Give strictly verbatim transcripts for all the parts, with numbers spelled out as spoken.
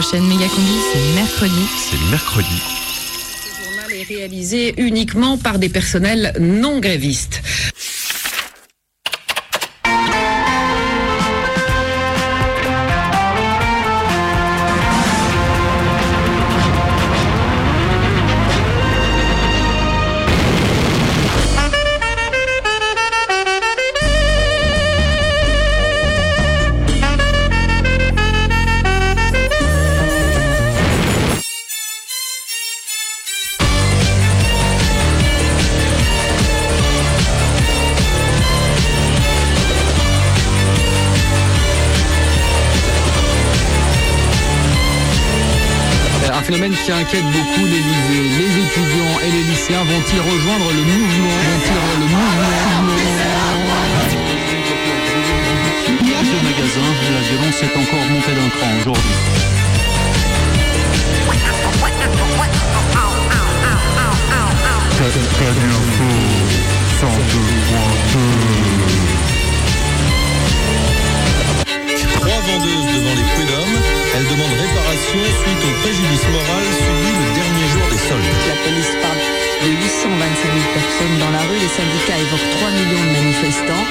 prochaine Mégacombi, c'est mercredi. C'est mercredi. Ce journal est réalisé uniquement par des personnels non grévistes. Un phénomène qui inquiète beaucoup l'Élysée. Les étudiants et les lycéens vont-ils rejoindre le mouvement Vont-ils rejoindre le mouvement Le magasin, la violence est encore montée d'un cran aujourd'hui. Trois vendeuses devant les prud'hommes. Elles demandent réparation suite au préjudice moral subi le dernier jour des soldes. La police parle de huit cent vingt-cinq mille personnes dans la rue. Les syndicats évoquent trois millions de manifestants.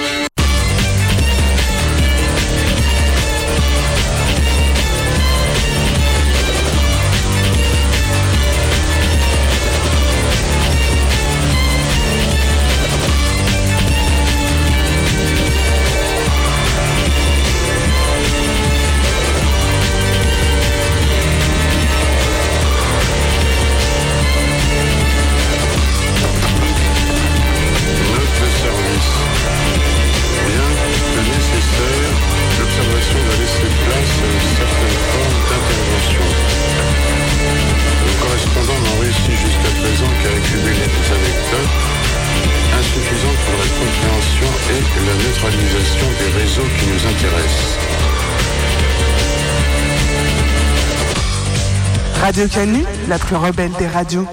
Radio Canu, la plus rebelle des radios.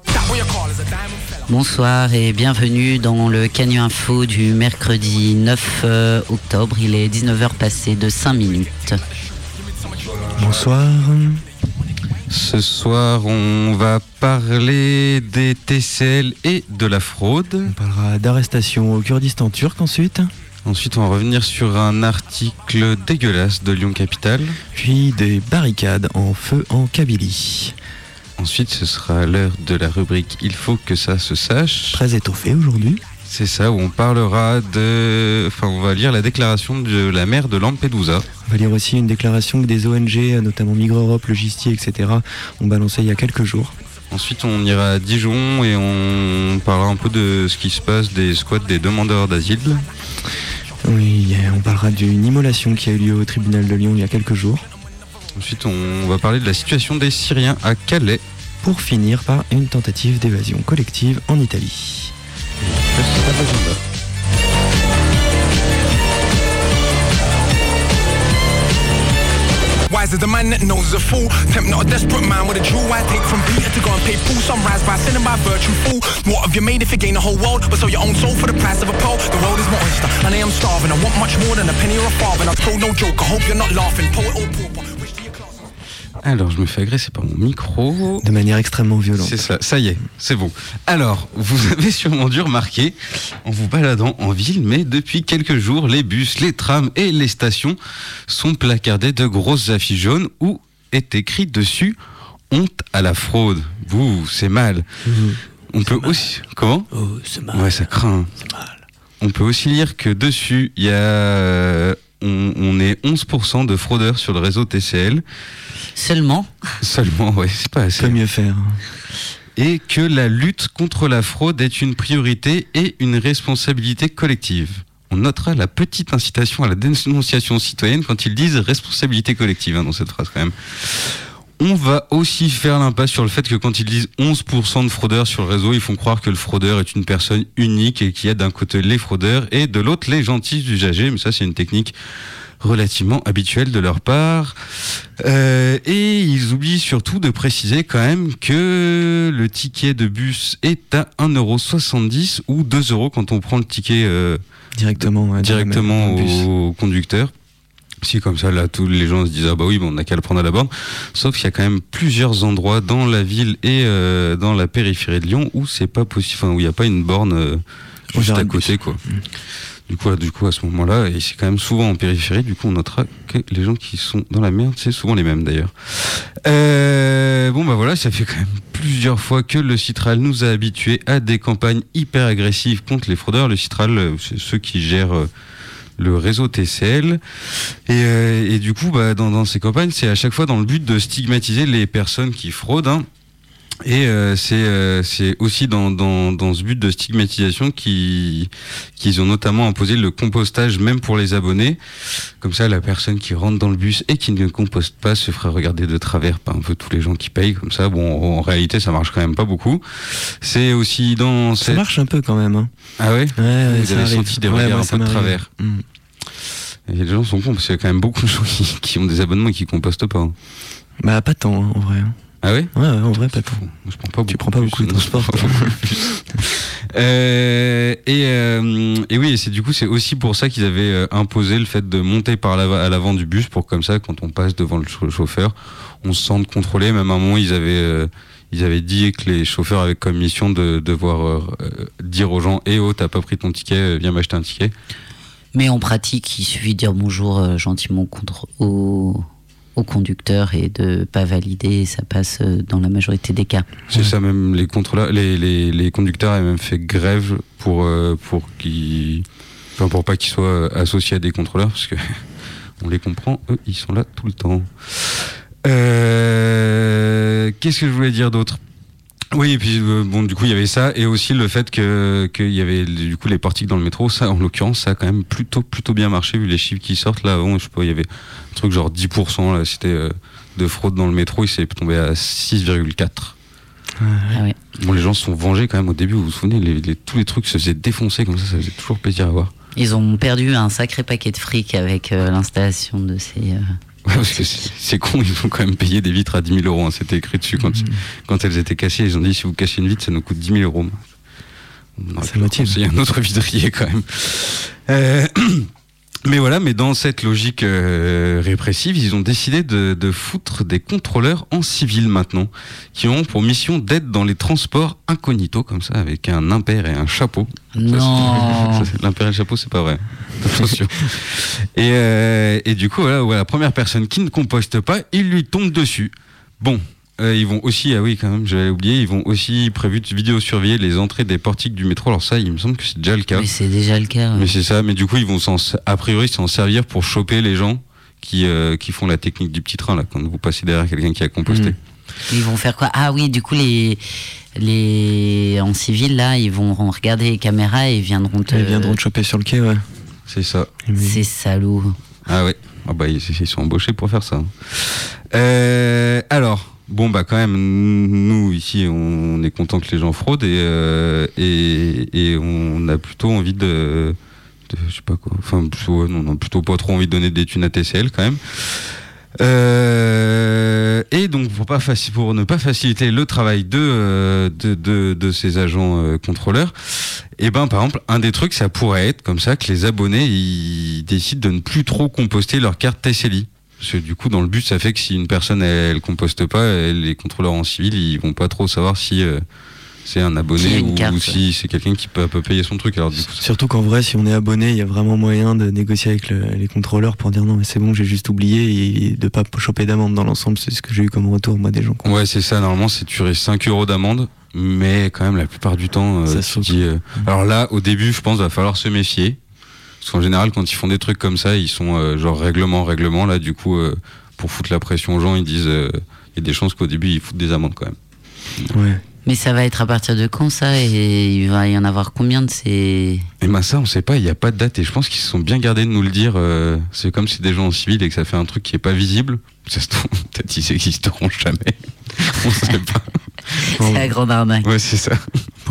Bonsoir et bienvenue dans le Canu Info du mercredi neuf octobre. Il est dix-neuf heures passées de cinq minutes. Bonsoir. Ce soir, on va parler des T C L et de la fraude. On parlera d'arrestation au Kurdistan turc ensuite. Ensuite, on va revenir sur un article dégueulasse de Lyon Capitale. Puis des barricades en feu en Kabylie. Ensuite, ce sera l'heure de la rubrique « Il faut que ça se sache ». Très étoffé aujourd'hui. C'est ça, où on parlera de... Enfin, on va lire la déclaration de la maire de Lampedusa. On va lire aussi une déclaration que des O N G, notamment Migre Europe, Logistique, et cetera, ont balancé il y a quelques jours. Ensuite, on ira à Dijon et on parlera un peu de ce qui se passe des squats des demandeurs d'asile. Oui, on parlera d'une immolation qui a eu lieu au tribunal de Lyon il y a quelques jours. Ensuite, on va parler de la situation des Syriens à Calais. Pour finir par une tentative d'évasion collective en Italie. Wise as the man that knows a fool. Tempt not a desperate man with a jewel. I take from Peter to go and pay full. Sunrise by sin and by virtue fool. What have you made if you gain the whole world but sell your own soul for the price of a pearl? The world is my oyster and I am starving. I want much more than a penny or a farthing. I told no joke, I hope you're not laughing. Poet or pauper. Alors, je me fais agresser par mon micro. De manière extrêmement violente. C'est ça, ça y est, c'est bon. Alors, vous avez sûrement dû remarquer, en vous baladant en ville, mais depuis quelques jours, les bus, les trams et les stations sont placardés de grosses affiches jaunes où est écrit dessus « Honte à la fraude ». Vous, c'est mal. Mmh. On peut mal. aussi... Comment ? Oh, c'est mal. Ouais, ça craint. C'est mal. On peut aussi lire que dessus, il y a... On, on est onze pour cent de fraudeurs sur le réseau T C L. Seulement Seulement, ouais, c'est pas assez. Peut mieux faire. Et que la lutte contre la fraude est une priorité et une responsabilité collective. On notera la petite incitation à la dénonciation citoyenne quand ils disent responsabilité collective hein, dans cette phrase quand même. On va aussi faire l'impasse sur le fait que quand ils disent onze pour cent de fraudeurs sur le réseau, ils font croire que le fraudeur est une personne unique et qu'il y a d'un côté les fraudeurs et de l'autre les gentils usagers. Mais ça, c'est une technique relativement habituelle de leur part. Euh, et ils oublient surtout de préciser quand même que le ticket de bus est à un euro soixante-dix ou deux euros quand on prend le ticket euh, directement, ouais, directement au, au conducteur. Si comme ça, là, tous les gens se disent ah bah oui, bon, on n'a qu'à le prendre à la borne. Sauf qu'il y a quand même plusieurs endroits dans la ville et euh, dans la périphérie de Lyon où c'est pas possible, enfin où il n'y a pas une borne euh, juste à côté, quoi. Mmh. Du coup, du coup, à ce moment-là, et c'est quand même souvent en périphérie, du coup, on notera que les gens qui sont dans la merde, c'est souvent les mêmes d'ailleurs. Euh, bon bah voilà, ça fait quand même plusieurs fois que le Citral nous a habitués à des campagnes hyper agressives contre les fraudeurs. Le Citral, c'est ceux qui gèrent euh, le réseau T C L, et, euh, et du coup bah, dans, dans ces campagnes c'est à chaque fois dans le but de stigmatiser les personnes qui fraudent, hein. Et euh, c'est euh, c'est aussi dans, dans dans ce but de stigmatisation qu'ils qu'ils ont notamment imposé le compostage même pour les abonnés. Comme ça, la personne qui rentre dans le bus et qui ne composte pas se fera regarder de travers par un peu tous les gens qui payent. Comme ça, bon, en réalité, ça marche quand même pas beaucoup. C'est aussi dans ça cette... marche un peu quand même, hein. Ah ouais, ouais, ouais vous avez senti des ouais, regards ouais, un peu de travers. Mmh. Et les gens sont cons parce qu'il y a quand même beaucoup de gens qui, qui ont des abonnements et qui compostent pas. Hein. Bah pas tant, hein, en vrai. Ah ouais, ouais, ouais, en vrai, pas trop. Moi, je prends pas beaucoup. Tu prends pas beaucoup de transport. euh, et, euh, et oui, et c'est du coup, c'est aussi pour ça qu'ils avaient imposé le fait de monter par la, à l'avant du bus pour comme ça, quand on passe devant le chauffeur, on se sente contrôlé. Même à un moment, ils avaient, euh, ils avaient dit que les chauffeurs avaient comme mission de devoir euh, dire aux gens "Eh oh, t'as pas pris ton ticket, viens m'acheter un ticket." Mais en pratique, il suffit de dire bonjour euh, gentiment contre au. au conducteur et de pas valider, ça passe dans la majorité des cas. C'est ouais. ça, même les contrôleurs, les, les, les conducteurs avaient même fait grève pour, euh, pour qu'ils, enfin pour pas qu'ils soient associés à des contrôleurs, parce que on les comprend, eux, ils sont là tout le temps. Euh, qu'est-ce que je voulais dire d'autre ? Oui, et puis euh, bon, du coup, il y avait ça, et aussi le fait que qu'il y avait du coup les portiques dans le métro. Ça, en l'occurrence, ça a quand même plutôt plutôt bien marché vu les chiffres qui sortent là. Avant, je sais pas, il y avait un truc genre dix pour cent là, c'était euh, de fraude dans le métro. Il s'est tombé à six virgule quatre. Ah ouais. Bon, les gens se sont vengés quand même au début. Vous vous souvenez, les, les, tous les trucs se faisaient défoncer comme ça, ça faisait toujours plaisir à voir. Ils ont perdu un sacré paquet de fric avec euh, l'installation de ces. Euh... Ouais, parce que c'est, c'est con, ils ont quand même payé des vitres à dix mille euros. Hein. C'était écrit dessus quand, mmh. quand elles étaient cassées. Ils ont dit si vous cassez une vitre, ça nous coûte dix mix euros. Ça motive. Il y a un autre vidrier quand même. Euh, mais voilà, mais dans cette logique euh, répressive, ils ont décidé de, de foutre des contrôleurs en civil maintenant, qui ont pour mission d'être dans les transports incognito, comme ça, avec un impair et un chapeau. Non. Ça, c'est, ça, c'est, l'impair et le chapeau, c'est pas vrai. Attention. Et, euh, et du coup, voilà, voilà, la première personne qui ne composte pas, il lui tombe dessus. Bon, euh, ils vont aussi, ah oui, quand même, j'avais oublié, ils vont aussi prévu de vidéosurveiller les entrées des portiques du métro. Alors ça, il me semble que c'est déjà le cas. Mais c'est déjà le cas. Ouais. Mais c'est ça. Mais du coup, ils vont s'en, a priori s'en servir pour choper les gens qui euh, qui font la technique du petit train là, quand vous passez derrière quelqu'un qui a composté. Mmh. Ils vont faire quoi ? Ah oui, du coup les les en civil là, ils vont regarder les caméras et ils viendront te. Ils viendront te choper sur le quai, ouais. C'est ça. C'est salaud. Ah ouais. Ah bah ils, ils sont embauchés pour faire ça. Euh, alors. Bon bah quand même nous ici on est content que les gens fraudent et euh, et, et on a plutôt envie de, de je sais pas quoi enfin plutôt, non, on a plutôt pas trop envie de donner des thunes à T C L quand même euh, et donc pour pas faci- pour ne pas faciliter le travail de de de, de ces agents euh, contrôleurs et ben par exemple un des trucs ça pourrait être comme ça que les abonnés ils décident de ne plus trop composter leur carte T C L I. Parce que du coup, dans le but, ça fait que si une personne elle, elle composte pas, elle, les contrôleurs en civil, ils vont pas trop savoir si euh, c'est un abonné ou, ou si c'est quelqu'un qui peut, peut payer son truc. Alors, du coup, surtout qu'en vrai, si on est abonné, il y a vraiment moyen de négocier avec le, les contrôleurs pour dire non, mais c'est bon, j'ai juste oublié et de pas choper d'amende dans l'ensemble. C'est ce que j'ai eu comme retour, moi, des gens. Ouais, c'est ça. Normalement, c'est tu risques cinq euros d'amende, mais quand même, la plupart du temps, euh, ça tu dis, euh, mmh. Alors là, au début, je pense qu'il va falloir se méfier. Parce qu'en général, quand ils font des trucs comme ça, ils sont euh, genre règlement, règlement. Là, du coup, euh, pour foutre la pression aux gens, ils disent euh, il y a des chances qu'au début, ils foutent des amendes quand même. Ouais. Mais ça va être à partir de quand ça ? Et il va y en avoir combien de ces... Et ben ça, on sait pas, il n'y a pas de date. Et je pense qu'ils se sont bien gardés de nous le dire. Euh, c'est comme si des gens en civil et que ça fait un truc qui est pas visible. Ça se trouve, peut-être ils n'existeront jamais. On sait pas. C'est la grande arnaque. Ouais, c'est ça. Pour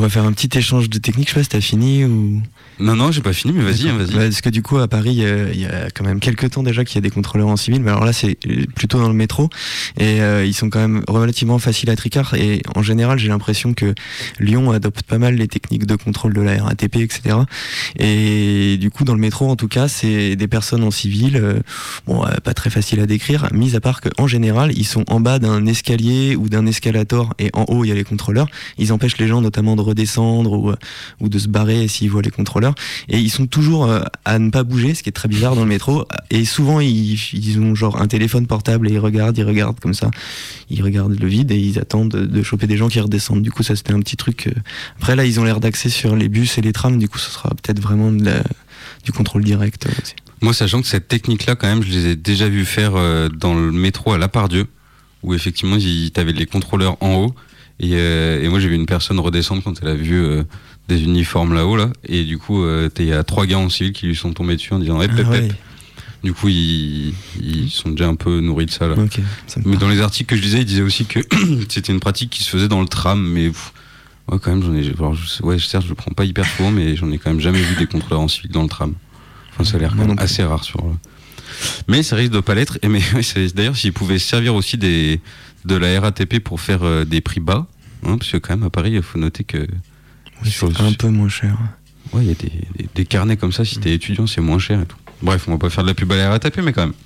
pourrait faire un petit échange de technique, je sais pas si t'as fini ou... Non, non, j'ai pas fini, mais vas-y, hein, vas-y. Bah, parce que du coup, à Paris, euh, il y a quand même quelques temps déjà qu'il y a des contrôleurs en civil, mais alors là, c'est plutôt dans le métro, et euh, ils sont quand même relativement faciles à tricard, et en général, j'ai l'impression que Lyon adopte pas mal les techniques de contrôle de la R A T P, et cetera. Et du coup, dans le métro, en tout cas, c'est des personnes en civil, euh, bon, euh, pas très facile à décrire, mis à part qu'en général, ils sont en bas d'un escalier ou d'un escalator, et en haut, il y a les contrôleurs. Ils empêchent les gens notamment de redescendre ou, ou de se barrer s'ils voient les contrôleurs. Et ils sont toujours euh, à ne pas bouger, ce qui est très bizarre dans le métro. Et souvent, ils, ils ont genre un téléphone portable et ils regardent, ils regardent comme ça. Ils regardent le vide et ils attendent de, de choper des gens qui redescendent. Du coup, ça, c'était un petit truc. Euh... Après, là, ils ont l'air d'axer sur les bus et les trams. Du coup, ce sera peut-être vraiment de la, du contrôle direct euh, aussi. Moi, sachant que cette technique-là, quand même, je les ai déjà vus faire euh, dans le métro à La Part-Dieu, où effectivement, tu avais les contrôleurs en haut. Et, euh, et moi, j'ai vu une personne redescendre quand elle a vu euh, des uniformes là-haut, là. Et du coup, euh, il y a trois gars en civil qui lui sont tombés dessus en disant hey, pep, ah, pep. Ouais. Du coup, ils, ils sont déjà un peu nourris de ça, là. Okay, ça mais dans les articles que je lisais, ils disaient aussi que c'était une pratique qui se faisait dans le tram, mais pff, ouais, quand même, j'en ai. Alors, je, ouais, certes, je le prends pas hyper souvent, mais j'en ai quand même jamais vu des contrôleurs en civil dans le tram. Enfin, ça a l'air quand même assez rare sur. Mais ça risque de pas l'être. Et mais d'ailleurs, s'ils pouvaient servir aussi des de la R A T P pour faire euh, des prix bas, hein, parce que quand même à Paris, il faut noter que oui, sur, c'est un sur, peu moins cher. Ouais, il y a des, des, des carnets comme ça. Si t'es étudiant, c'est moins cher et tout. Bref, on va pas faire de la pub à la R A T P, mais quand même.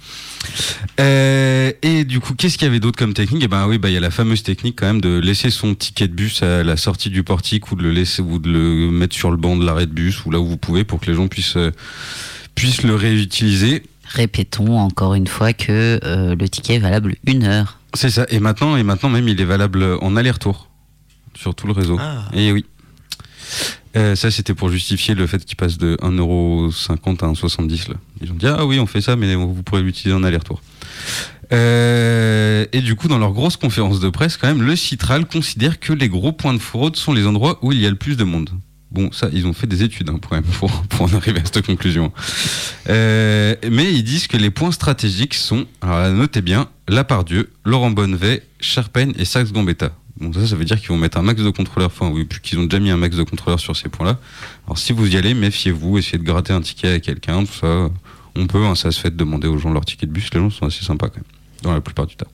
Euh, et du coup, qu'est-ce qu'il y avait d'autre comme technique ? Et ben oui, bah il y a la fameuse technique quand même de laisser son ticket de bus à la sortie du portique ou de le laisser ou de le mettre sur le banc de l'arrêt de bus ou là où vous pouvez pour que les gens puissent euh, puissent le réutiliser. Répétons encore une fois que euh, le ticket est valable une heure. C'est ça. Et maintenant, et maintenant même, il est valable en aller-retour sur tout le réseau. Ah. Et oui. Euh, ça, c'était pour justifier le fait qu'il passe de un euro cinquante à un euro soixante-dix. Là. Ils ont dit, ah oui, on fait ça, mais vous pourrez l'utiliser en aller-retour. Euh, et du coup, dans leur grosse conférence de presse, quand même, le Citral considère que les gros points de fraude sont les endroits où il y a le plus de monde. Bon, ça, ils ont fait des études hein, pour, pour, pour en arriver à cette conclusion. Euh, mais ils disent que les points stratégiques sont, alors notez bien, La Part-Dieu, Laurent Bonnevet, Charpennes et Saxe-Gambetta. Bon, ça, ça veut dire qu'ils vont mettre un max de contrôleurs, enfin, oui, puis qu'ils ont déjà mis un max de contrôleurs sur ces points-là. Alors, si vous y allez, méfiez-vous, essayez de gratter un ticket à quelqu'un, tout ça. On peut, hein, ça se fait de demander aux gens leur ticket de bus, les gens sont assez sympas quand même, dans la plupart du temps.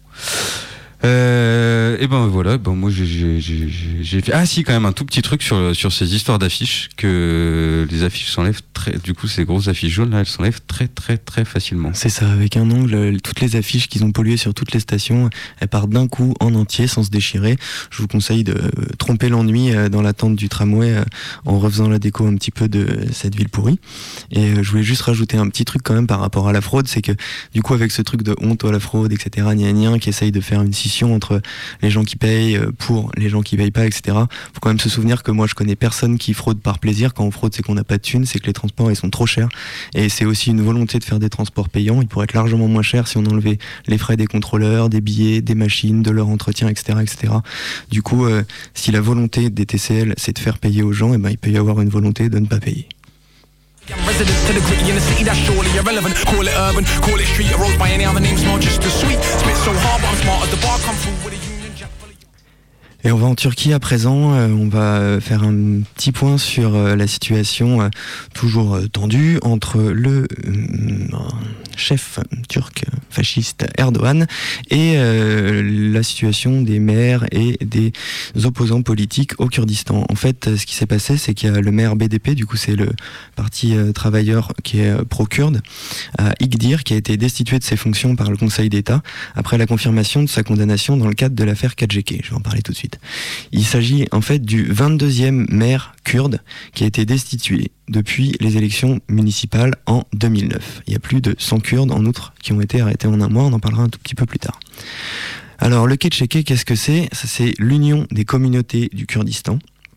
Euh, et ben voilà, ben moi j'ai, j'ai, j'ai, j'ai fait. Ah si, quand même un tout petit truc sur sur ces histoires d'affiches, que les affiches s'enlèvent très. Du coup, ces grosses affiches jaunes là, elles s'enlèvent très très très facilement. C'est ça, avec un ongle, toutes les affiches qu'ils ont polluées sur toutes les stations, elles partent d'un coup en entier sans se déchirer. Je vous conseille de tromper l'ennui dans l'attente du tramway en refaisant la déco un petit peu de cette ville pourrie. Et je voulais juste rajouter un petit truc quand même par rapport à la fraude, c'est que du coup avec ce truc de honte à la fraude, et cetera, gna gna, qui essaye de faire une scission entre les gens qui payent pour les gens qui payent pas, et cetera. Faut quand même se souvenir que moi je connais personne qui fraude par plaisir. Quand on fraude, c'est qu'on n'a pas de thunes, c'est que les transports ils sont trop chers. Et c'est aussi une volonté de faire des transports payants. Ils pourraient être largement moins chers si on enlevait les frais des contrôleurs, des billets, des machines, de leur entretien, et cetera, et cetera. Du coup, euh, si la volonté des T C L c'est de faire payer aux gens, et ben il peut y avoir une volonté de ne pas payer. Residents to the gritty in the city that's surely irrelevant. Call it urban, call it street. I rose by any other name's not just as sweet. Spit so hard, but I'm smart as the bar come through with a Union Jack. Et on va en Turquie à présent, euh, on va faire un petit point sur euh, la situation euh, toujours euh, tendue entre le euh, chef turc fasciste Erdogan et euh, la situation des maires et des opposants politiques au Kurdistan. En fait, ce qui s'est passé, c'est qu'il y a le maire B D P, du coup c'est le parti euh, travailleur qui est euh, pro-kurde, euh, Iqdir, qui a été destitué de ses fonctions par le Conseil d'État après la confirmation de sa condamnation dans le cadre de l'affaire K J K. Je vais en parler tout de suite. Il s'agit en fait du vingt-deuxième maire kurde qui a été destitué depuis les élections municipales en deux mille neuf. Il y a plus de cent Kurdes en outre qui ont été arrêtés en un mois, on en parlera un tout petit peu plus tard. Alors le K J K, qu'est-ce que c'est ? C'est l'Union des communautés du Kurdistan.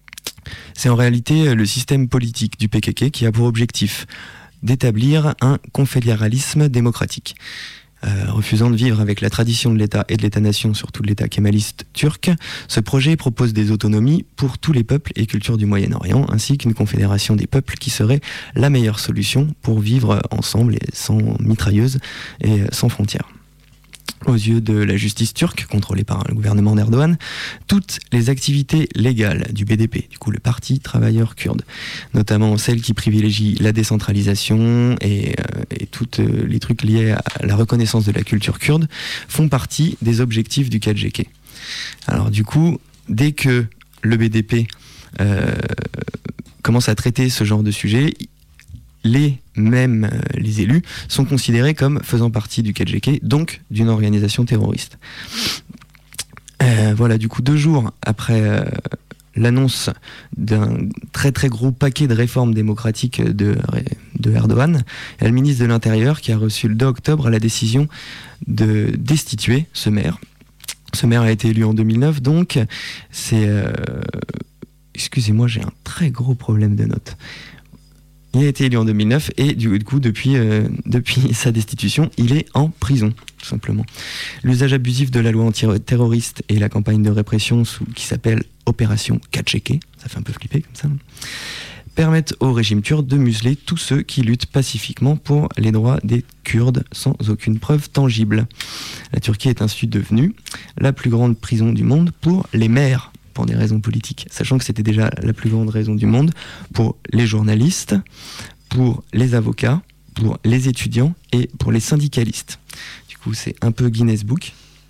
C'est en réalité le système politique du P K K qui a pour objectif d'établir un confédéralisme démocratique. Euh, refusant de vivre avec la tradition de l'État et de l'État-nation, surtout de l'État kémaliste turc, ce projet propose des autonomies pour tous les peuples et cultures du Moyen-Orient, ainsi qu'une confédération des peuples qui serait la meilleure solution pour vivre ensemble et sans mitrailleuses et sans frontières. aux yeux de la justice turque, contrôlée par le gouvernement d'Erdogan, toutes les activités légales du B D P, du coup le Parti travailleur kurde, notamment celles qui privilégient la décentralisation et, euh, et tous euh, les trucs liés à la reconnaissance de la culture kurde, font partie des objectifs du K J K. Alors du coup, dès que le B D P euh, commence à traiter ce genre de sujet, les mêmes euh, les élus sont considérés comme faisant partie du K J K, donc d'une organisation terroriste. Euh, voilà, du coup, deux jours après euh, l'annonce d'un très très gros paquet de réformes démocratiques de, de Erdogan, il y a le ministre de l'Intérieur qui a reçu le deux octobre la décision de destituer ce maire. Ce maire a été élu en deux mille neuf, donc c'est... Euh... Excusez-moi, j'ai un très gros problème de notes. Il a été élu en deux mille neuf et du coup, depuis, euh, depuis sa destitution, il est en prison, tout simplement. L'usage abusif de la loi antiterroriste et la campagne de répression sous, qui s'appelle Opération K J K, ça fait un peu flipper comme ça, permettent au régime turc de museler tous ceux qui luttent pacifiquement pour les droits des Kurdes sans aucune preuve tangible. La Turquie est ainsi devenue la plus grande prison du monde pour les maires, pour des raisons politiques, sachant que c'était déjà la plus grande raison du monde pour les journalistes, pour les avocats, pour les étudiants et pour les syndicalistes. Du coup, c'est un peu Guinness Book.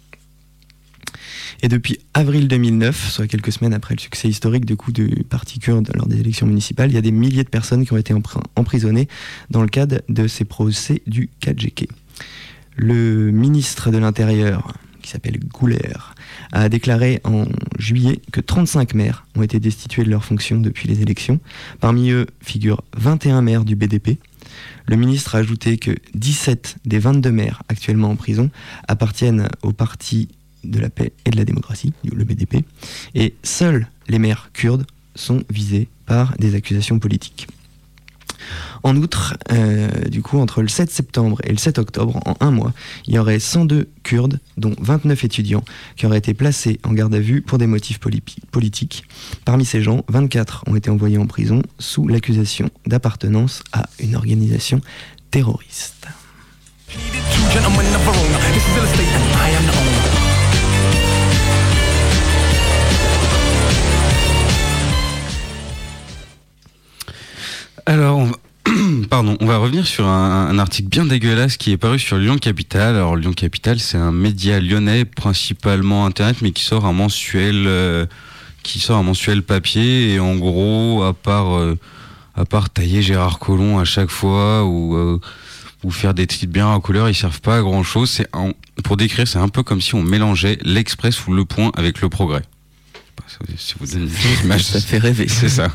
Et depuis avril deux mille neuf, soit quelques semaines après le succès historique du coup du Parti kurde lors des élections municipales, il y a des milliers de personnes qui ont été emprisonnées dans le cadre de ces procès du K J K. Le ministre de l'Intérieur, qui s'appelle Güler, a déclaré en juillet que trente-cinq maires ont été destitués de leurs fonctions depuis les élections. Parmi eux figurent vingt et un maires du B D P. Le ministre a ajouté que dix-sept des vingt-deux maires actuellement en prison appartiennent au Parti de la paix et de la démocratie, le B D P, et seuls les maires kurdes sont visés par des accusations politiques. En outre, euh, du coup, entre le sept septembre et le sept octobre, en un mois, il y aurait cent deux Kurdes, dont vingt-neuf étudiants, qui auraient été placés en garde à vue pour des motifs poli- politiques. Parmi ces gens, vingt-quatre ont été envoyés en prison sous l'accusation d'appartenance à une organisation terroriste. Alors, on va... Pardon, on va revenir sur un, un article bien dégueulasse qui est paru sur Lyon Capital. Alors Lyon Capital, c'est un média lyonnais, principalement internet, mais qui sort un mensuel, euh, qui sort un mensuel papier. Et en gros, à part, euh, à part tailler Gérard Collomb à chaque fois ou euh, ou faire des titres bien en couleur, ils servent pas à grand chose. C'est un, pour décrire, c'est un peu comme si on mélangeait l'Express ou Le Point avec Le Progrès. Si vous donnez une image, ça fait rêver. C'est ça.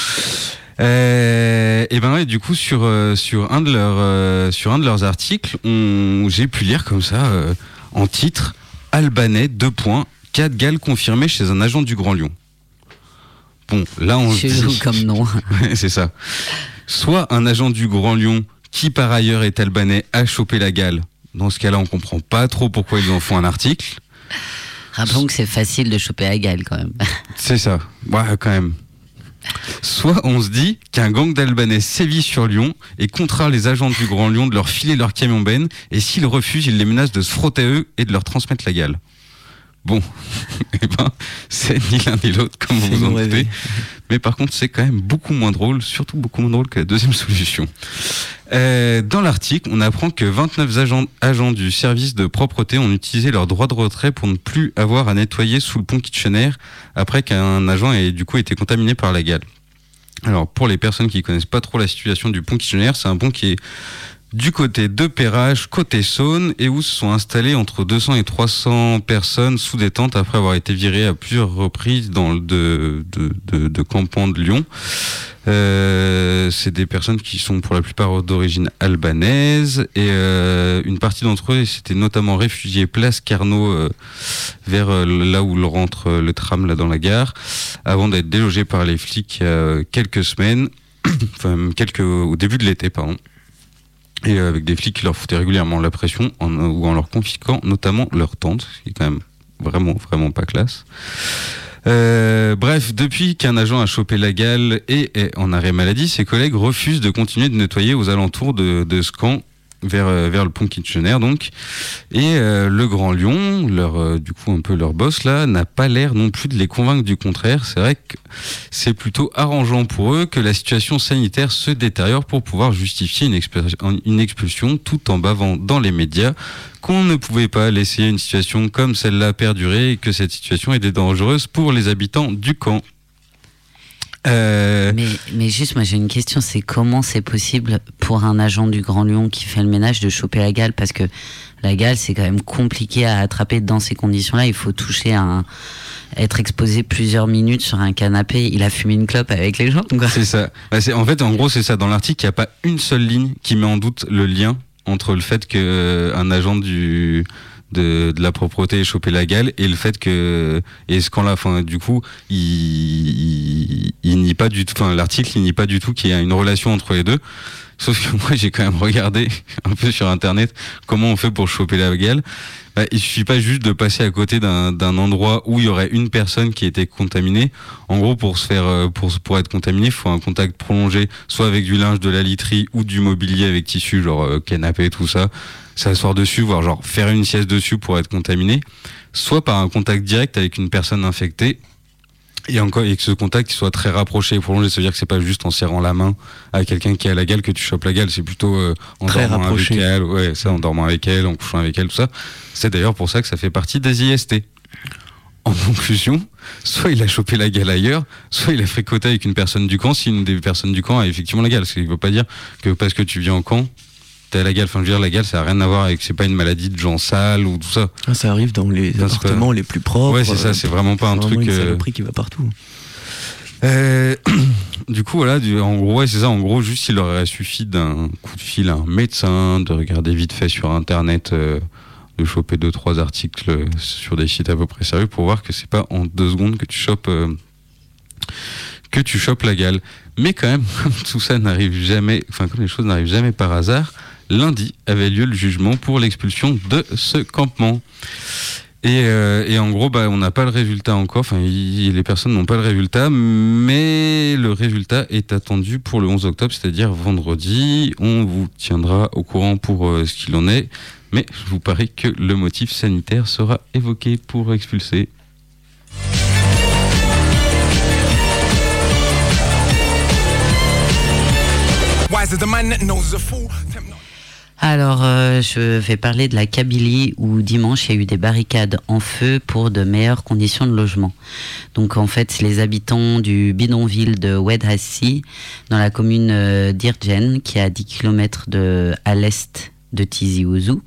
Euh, et ben ouais, du coup sur euh, sur un de leurs euh, sur un de leurs articles, on, j'ai pu lire comme ça euh, en titre Albanais deux points cas de Galles confirmé chez un agent du Grand Lyon. Bon, là on se dit comme nom. Ouais, c'est ça. Soit un agent du Grand Lyon qui par ailleurs est albanais a chopé la Galle. Dans ce cas-là, on comprend pas trop pourquoi ils en font un article. Rappelons que c'est facile de choper la Galle quand même. C'est ça. Ouais, quand même. Soit on se dit qu'un gang d'Albanais sévit sur Lyon et contraint les agents du Grand Lyon de leur filer leur camion benne, et s'ils refusent, ils les menacent de se frotter à eux et de leur transmettre la Galle. Bon, eh ben, c'est ni l'un ni l'autre, comme vous vous en doutez. Mais par contre, c'est quand même beaucoup moins drôle, surtout beaucoup moins drôle que la deuxième solution. Euh, dans l'article, on apprend que vingt-neuf agents, agents du service de propreté ont utilisé leur droit de retrait pour ne plus avoir à nettoyer sous le pont Kitchener après qu'un agent ait du coup été contaminé par la Galle. Alors, pour les personnes qui connaissent pas trop la situation du pont Kitchener, c'est un pont qui est du côté de Perrache, côté Saône, et où se sont installés entre deux cents et trois cents personnes sous des tentes après avoir été virées à plusieurs reprises dans le de, de, de, de campements de Lyon. Euh, c'est des personnes qui sont pour la plupart d'origine albanaise, et euh, une partie d'entre eux s'étaient notamment réfugiés place Carnot, euh, vers euh, là où rentre euh, le tram là dans la gare, avant d'être délogés par les flics il y a quelques semaines, enfin quelques au début de l'été, pardon. Et avec des flics qui leur foutaient régulièrement la pression en, ou en leur confisquant notamment leur tente, ce qui est quand même vraiment, vraiment pas classe. Euh, bref, depuis qu'un agent a chopé la Galle et est en arrêt maladie, ses collègues refusent de continuer de nettoyer aux alentours de, de ce camp vers vers le pont Kitchener donc. Et euh, le Grand Lyon, leur euh, du coup un peu leur boss là, n'a pas l'air non plus de les convaincre du contraire. C'est vrai que c'est plutôt arrangeant pour eux que la situation sanitaire se détériore pour pouvoir justifier une, expé- une expulsion, tout en bavant dans les médias qu'on ne pouvait pas laisser une situation comme celle-là perdurer et que cette situation était dangereuse pour les habitants du camp. Euh... Mais, mais juste, moi j'ai une question, c'est comment c'est possible pour un agent du Grand Lyon qui fait le ménage de choper la gale, parce que la gale c'est quand même compliqué à attraper dans ces conditions-là, il faut toucher un... être exposé plusieurs minutes sur un canapé, il a fumé une clope avec les gens quoi. C'est ça, bah, c'est, en fait en gros c'est ça, dans l'article il n'y a pas une seule ligne qui met en doute le lien entre le fait qu'un agent du... De, de la propreté et choper la gale et le fait que et ce qu'on l'a enfin du coup il, il, il nie pas du tout, enfin l'article il nie pas du tout qu'il y a une relation entre les deux, sauf que moi j'ai quand même regardé un peu sur internet comment on fait pour choper la gale. Bah, il suffit pas juste de passer à côté d'un, d'un endroit où il y aurait une personne qui était contaminée. En gros, pour se faire, pour, pour être contaminé, il faut un contact prolongé, soit avec du linge, de la literie ou du mobilier avec tissu, genre euh, canapé, tout ça. S'asseoir dessus, voire genre faire une sieste dessus pour être contaminé, soit par un contact direct avec une personne infectée. Et encore, et que ce contact il soit très rapproché et prolongé, ça veut dire que c'est pas juste en serrant la main à quelqu'un qui a la gale que tu chopes la gale, c'est plutôt euh, en très dormant rapproché. avec elle, ouais, ça, en dormant avec elle, en couchant avec elle, tout ça. C'est d'ailleurs pour ça que ça fait partie des I S T. En conclusion, soit il a chopé la gale ailleurs, soit il a fricoté avec une personne du camp, si une des personnes du camp a effectivement la gale. Parce qu'il ne veut pas dire que parce que tu viens en camp, t'as la gale. Enfin, je veux dire, la gale, ça n'a rien à voir avec, c'est pas une maladie de gens sales ou tout ça. Ah, ça arrive dans les ça appartements pas... les plus propres. Ouais, c'est ça, c'est vraiment pas un c'est truc. Vraiment une euh... saloperie qui va partout. Euh, du coup, voilà, du, en gros, ouais, c'est ça. En gros, juste, il aurait suffi d'un coup de fil à un médecin, de regarder vite fait sur Internet, euh, de choper deux, trois articles sur des sites à peu près sérieux pour voir que c'est pas en deux secondes que tu chopes, euh, que tu chopes la gale. Mais quand même, comme tout ça n'arrive jamais, enfin, comme les choses n'arrivent jamais par hasard, lundi avait lieu le jugement pour l'expulsion de ce campement. Et, euh, et en gros, bah, on n'a pas le résultat encore. Enfin, y, les personnes n'ont pas le résultat, mais le résultat est attendu pour le onze octobre, c'est-à-dire vendredi. On vous tiendra au courant pour euh, ce qu'il en est. Mais je vous parie que le motif sanitaire sera évoqué pour expulser. Alors, euh, je vais parler de la Kabylie où dimanche il y a eu des barricades en feu pour de meilleures conditions de logement. Donc en fait, c'est les habitants du bidonville de Oued Hassi, dans la commune d'Irjen, qui est à dix kilomètres de, à l'est de Tizi Ouzou,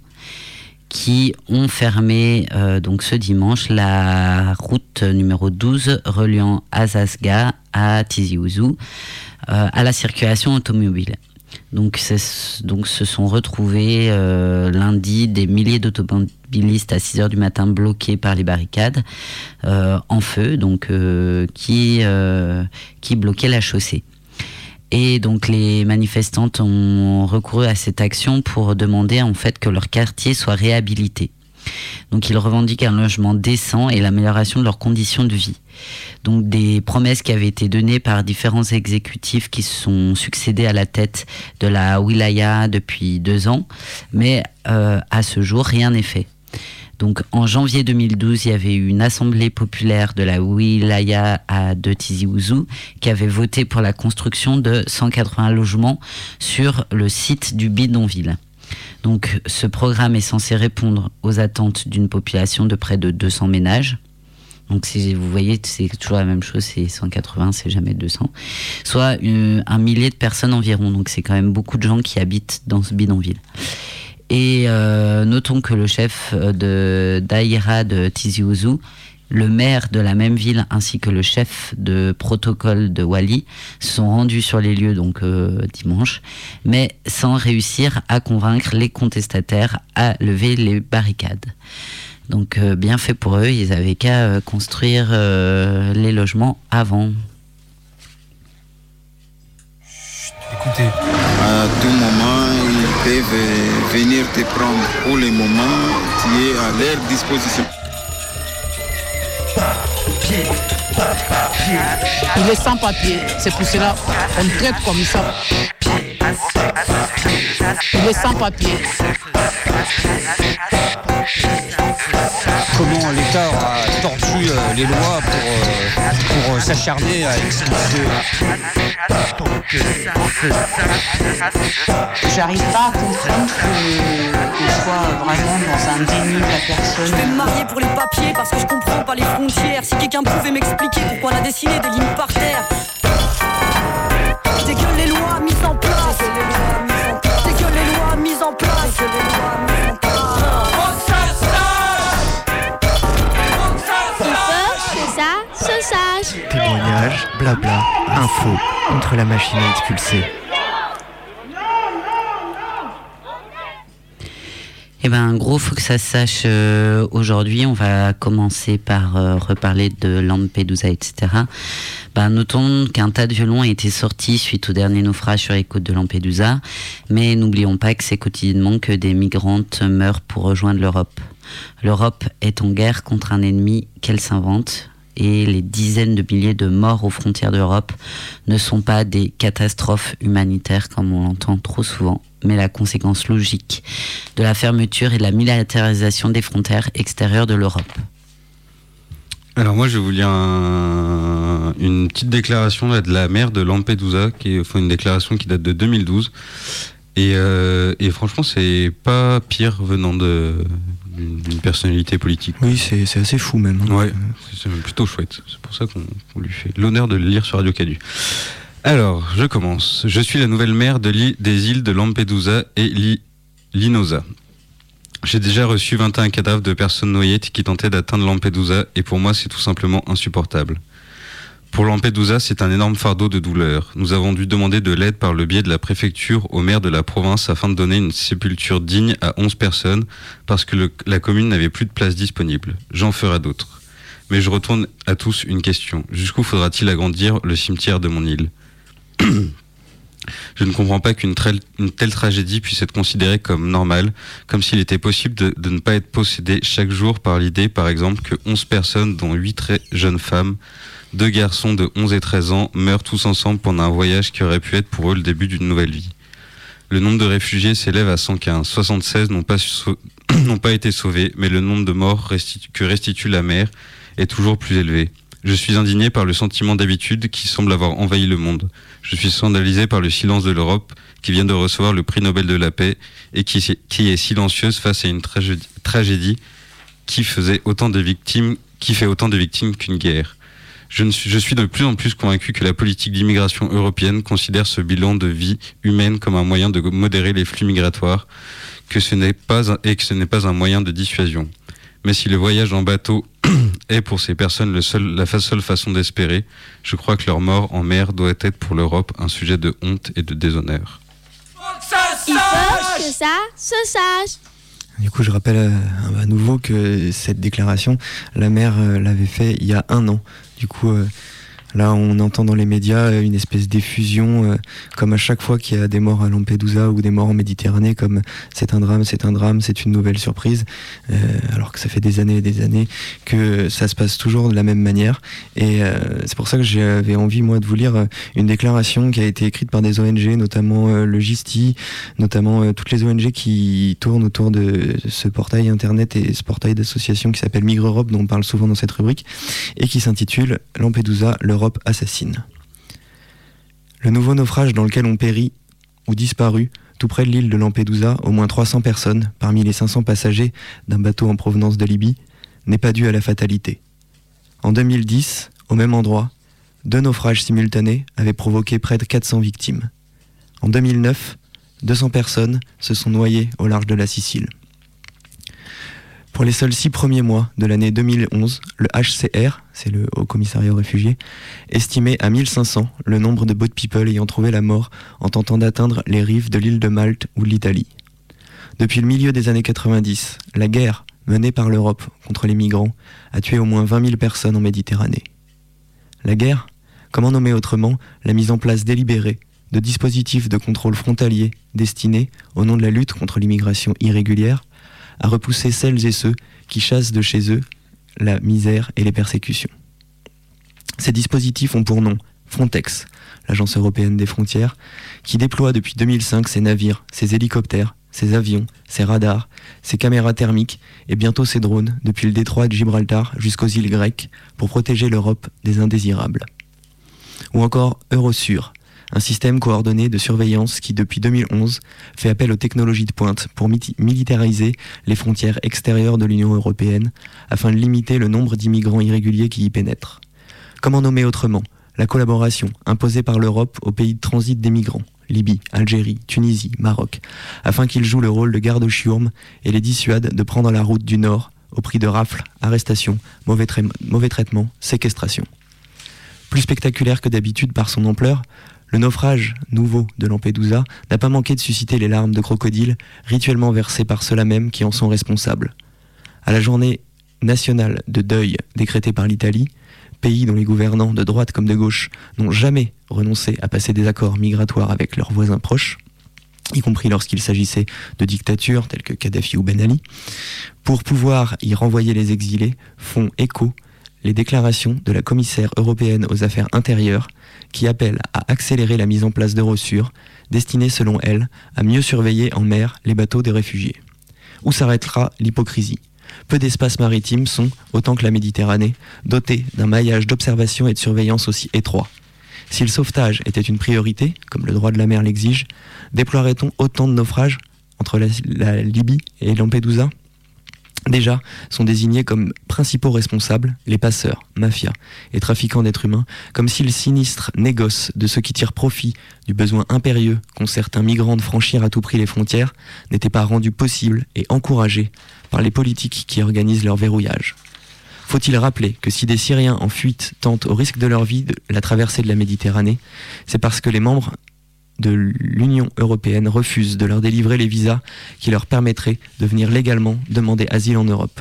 qui ont fermé euh, donc ce dimanche la route numéro douze reliant Azazga à Tizi Ouzou euh, à la circulation automobile. Donc, c'est, donc se sont retrouvés euh, lundi des milliers d'automobilistes à six heures du matin bloqués par les barricades euh, en feu, donc euh, qui, euh, qui bloquaient la chaussée. Et donc les manifestantes ont recouru à cette action pour demander en fait que leur quartier soit réhabilité. Donc ils revendiquent un logement décent et l'amélioration de leurs conditions de vie. Donc des promesses qui avaient été données par différents exécutifs qui se sont succédés à la tête de la wilaya depuis deux ans, mais euh, à ce jour rien n'est fait. Donc en janvier deux mille douze, il y avait eu une assemblée populaire de la wilaya à de Tizi Ouzou qui avait voté pour la construction de cent quatre-vingts logements sur le site du bidonville. Donc ce programme est censé répondre aux attentes d'une population de près de deux cents ménages. Donc si vous voyez, c'est toujours la même chose, c'est cent quatre-vingts, c'est jamais deux cents. Soit une, un millier de personnes environ, donc c'est quand même beaucoup de gens qui habitent dans ce bidonville. Et euh, notons que le chef de Daïra de Tizi Ouzou, le maire de la même ville ainsi que le chef de protocole de Wali se sont rendus sur les lieux donc euh, dimanche, mais sans réussir à convaincre les contestataires à lever les barricades. Donc euh, bien fait pour eux, ils avaient qu'à euh, construire euh, les logements avant. Écoutez. À tout moment, ils peuvent venir te prendre pour le moment, tu es à leur disposition. Il est sans papier, c'est pour cela qu'on traite comme ça. Il est sans papier. Comment l'État a tordu euh, les lois pour, euh, pour euh, s'acharner à expulser. J'arrive pas à comprendre qu'on soit vraiment dans un déni de la personne. Je vais me marier pour les papiers parce que je comprends pas les frontières. Si quelqu'un pouvait m'expliquer pourquoi on a dessiné des lignes par terre. Je dégueule les lois mises en place. Je dégueule les lois mises en place. Témoignages, blabla, info, contre la machine à expulser. Eh ben, en gros, faut que ça se sache euh, aujourd'hui. On va commencer par euh, reparler de Lampedusa, et cetera. Ben, notons qu'un tas de violons a été sorti suite au dernier naufrage sur les côtes de Lampedusa. Mais n'oublions pas que c'est quotidiennement que des migrantes meurent pour rejoindre l'Europe. L'Europe est en guerre contre un ennemi qu'elle s'invente. Et les dizaines de milliers de morts aux frontières d'Europe ne sont pas des catastrophes humanitaires comme on l'entend trop souvent, mais la conséquence logique de la fermeture et de la militarisation des frontières extérieures de l'Europe. Alors moi je vais vous lire un, une petite déclaration là, de la maire de Lampedusa, qui est enfin, une déclaration qui date de deux mille douze. Et, euh, et franchement c'est pas pire venant de... d'une personnalité politique. Oui, c'est, c'est assez fou même. Hein. Ouais, c'est même plutôt chouette. C'est pour ça qu'on, qu'on lui fait l'honneur de le lire sur Radio Canu. Alors, je commence. Je suis la nouvelle maire de des îles de Lampedusa et Li, Linosa. J'ai déjà reçu vingt et un cadavres de personnes noyées qui tentaient d'atteindre Lampedusa et pour moi c'est tout simplement insupportable. Pour Lampedusa, c'est un énorme fardeau de douleur. Nous avons dû demander de l'aide par le biais de la préfecture au maire de la province afin de donner une sépulture digne à onze personnes parce que le, la commune n'avait plus de place disponible. J'en ferai d'autres. Mais je retourne à tous une question. Jusqu'où faudra-t-il agrandir le cimetière de mon île ? Je ne comprends pas qu'une telle, une telle tragédie puisse être considérée comme normale, comme s'il était possible de, de ne pas être possédé chaque jour par l'idée, par exemple, que onze personnes, dont huit très jeunes femmes, deux garçons de onze et treize ans meurent tous ensemble pendant un voyage qui aurait pu être pour eux le début d'une nouvelle vie. Le nombre de réfugiés s'élève à cent quinze. soixante-seize n'ont pas, sau- n'ont pas été sauvés, mais le nombre de morts restitu- que restitue la mer est toujours plus élevé. Je suis indigné par le sentiment d'habitude qui semble avoir envahi le monde. Je suis scandalisé par le silence de l'Europe qui vient de recevoir le prix Nobel de la paix et qui, qui est silencieuse face à une tragédie, tragédie qui faisait autant de victimes, qui fait autant de victimes qu'une guerre. Je, ne suis, je suis de plus en plus convaincu que la politique d'immigration européenne considère ce bilan de vie humaine comme un moyen de modérer les flux migratoires, que ce n'est pas un, et que ce n'est pas un moyen de dissuasion. Mais si le voyage en bateau est pour ces personnes le seul, la seule façon d'espérer, je crois que leur mort en mer doit être pour l'Europe un sujet de honte et de déshonneur. Il faut que ça se sache. Du coup, je rappelle euh, à nouveau que cette déclaration, la maire euh, l'avait fait il y a un an. Du coup, euh, là, on entend dans les médias euh, une espèce d'effusion, euh, comme à chaque fois qu'il y a des morts à Lampedusa ou des morts en Méditerranée, comme c'est un drame, c'est un drame, c'est une nouvelle surprise, euh, alors que ça fait des années et des années que ça se passe toujours de la même manière. Et euh, c'est pour ça que j'avais envie, moi, de vous lire euh, une déclaration qui a été écrite par des O N G, notamment euh, le Gisti, notamment euh, toutes les O N G qui tournent autour de ce portail internet et ce portail d'association qui s'appelle Migre Europe, dont on parle souvent dans cette rubrique, et qui s'intitule « Lampedusa, l'Europe assassine ». Le nouveau naufrage dans lequel ont péri ou disparu, tout près de l'île de Lampedusa, au moins trois cents personnes, parmi les cinq cents passagers d'un bateau en provenance de Libye, n'est pas dû à la fatalité. En deux mille dix, au même endroit, deux naufrages simultanés avaient provoqué près de quatre cents victimes. En deux mille neuf, deux cents personnes se sont noyées au large de la Sicile. Pour les seuls six premiers mois de l'année deux mille onze, le H C R, c'est le Haut Commissariat aux réfugiés, estimait à mille cinq cents le nombre de boat people ayant trouvé la mort en tentant d'atteindre les rives de l'île de Malte ou de l'Italie. Depuis le milieu des années quatre-vingt-dix, la guerre menée par l'Europe contre les migrants a tué au moins vingt mille personnes en Méditerranée. La guerre, comment nommer autrement la mise en place délibérée de dispositifs de contrôle frontalier destinés, au nom de la lutte contre l'immigration irrégulière, à repousser celles et ceux qui chassent de chez eux la misère et les persécutions. Ces dispositifs ont pour nom Frontex, l'agence européenne des frontières, qui déploie depuis deux mille cinq ses navires, ses hélicoptères, ses avions, ses radars, ses caméras thermiques et bientôt ses drones depuis le détroit de Gibraltar jusqu'aux îles grecques pour protéger l'Europe des indésirables. Ou encore Eurosur, un système coordonné de surveillance qui depuis deux mille onze fait appel aux technologies de pointe pour mi- militariser les frontières extérieures de l'Union européenne afin de limiter le nombre d'immigrants irréguliers qui y pénètrent. Comment nommer autrement la collaboration imposée par l'Europe aux pays de transit des migrants, Libye, Algérie, Tunisie, Maroc, afin qu'ils jouent le rôle de garde aux chiourmes et les dissuadent de prendre la route du Nord au prix de rafles, arrestations, mauvais, tra- mauvais traitements, séquestrations. Plus spectaculaire que d'habitude par son ampleur, le naufrage nouveau de Lampedusa n'a pas manqué de susciter les larmes de crocodile rituellement versées par ceux-là même qui en sont responsables. À la journée nationale de deuil décrétée par l'Italie, pays dont les gouvernants de droite comme de gauche n'ont jamais renoncé à passer des accords migratoires avec leurs voisins proches, y compris lorsqu'il s'agissait de dictatures telles que Kadhafi ou Ben Ali, pour pouvoir y renvoyer les exilés, font écho les déclarations de la commissaire européenne aux affaires intérieures qui appelle à accélérer la mise en place d'Eurosur, destinée selon elle à mieux surveiller en mer les bateaux des réfugiés. Où s'arrêtera l'hypocrisie ? Peu d'espaces maritimes sont, autant que la Méditerranée, dotés d'un maillage d'observation et de surveillance aussi étroit. Si le sauvetage était une priorité, comme le droit de la mer l'exige, déploierait-on autant de naufrages entre la, la Libye et Lampedusa ? Déjà, sont désignés comme principaux responsables les passeurs, mafias et trafiquants d'êtres humains, comme si le sinistre négoce de ceux qui tirent profit du besoin impérieux qu'ont certains migrants de franchir à tout prix les frontières n'était pas rendu possible et encouragé par les politiques qui organisent leur verrouillage. Faut-il rappeler que si des Syriens en fuite tentent au risque de leur vie de la traversée de la Méditerranée, c'est parce que les membres de l'Union européenne refusent de leur délivrer les visas qui leur permettraient de venir légalement demander asile en Europe.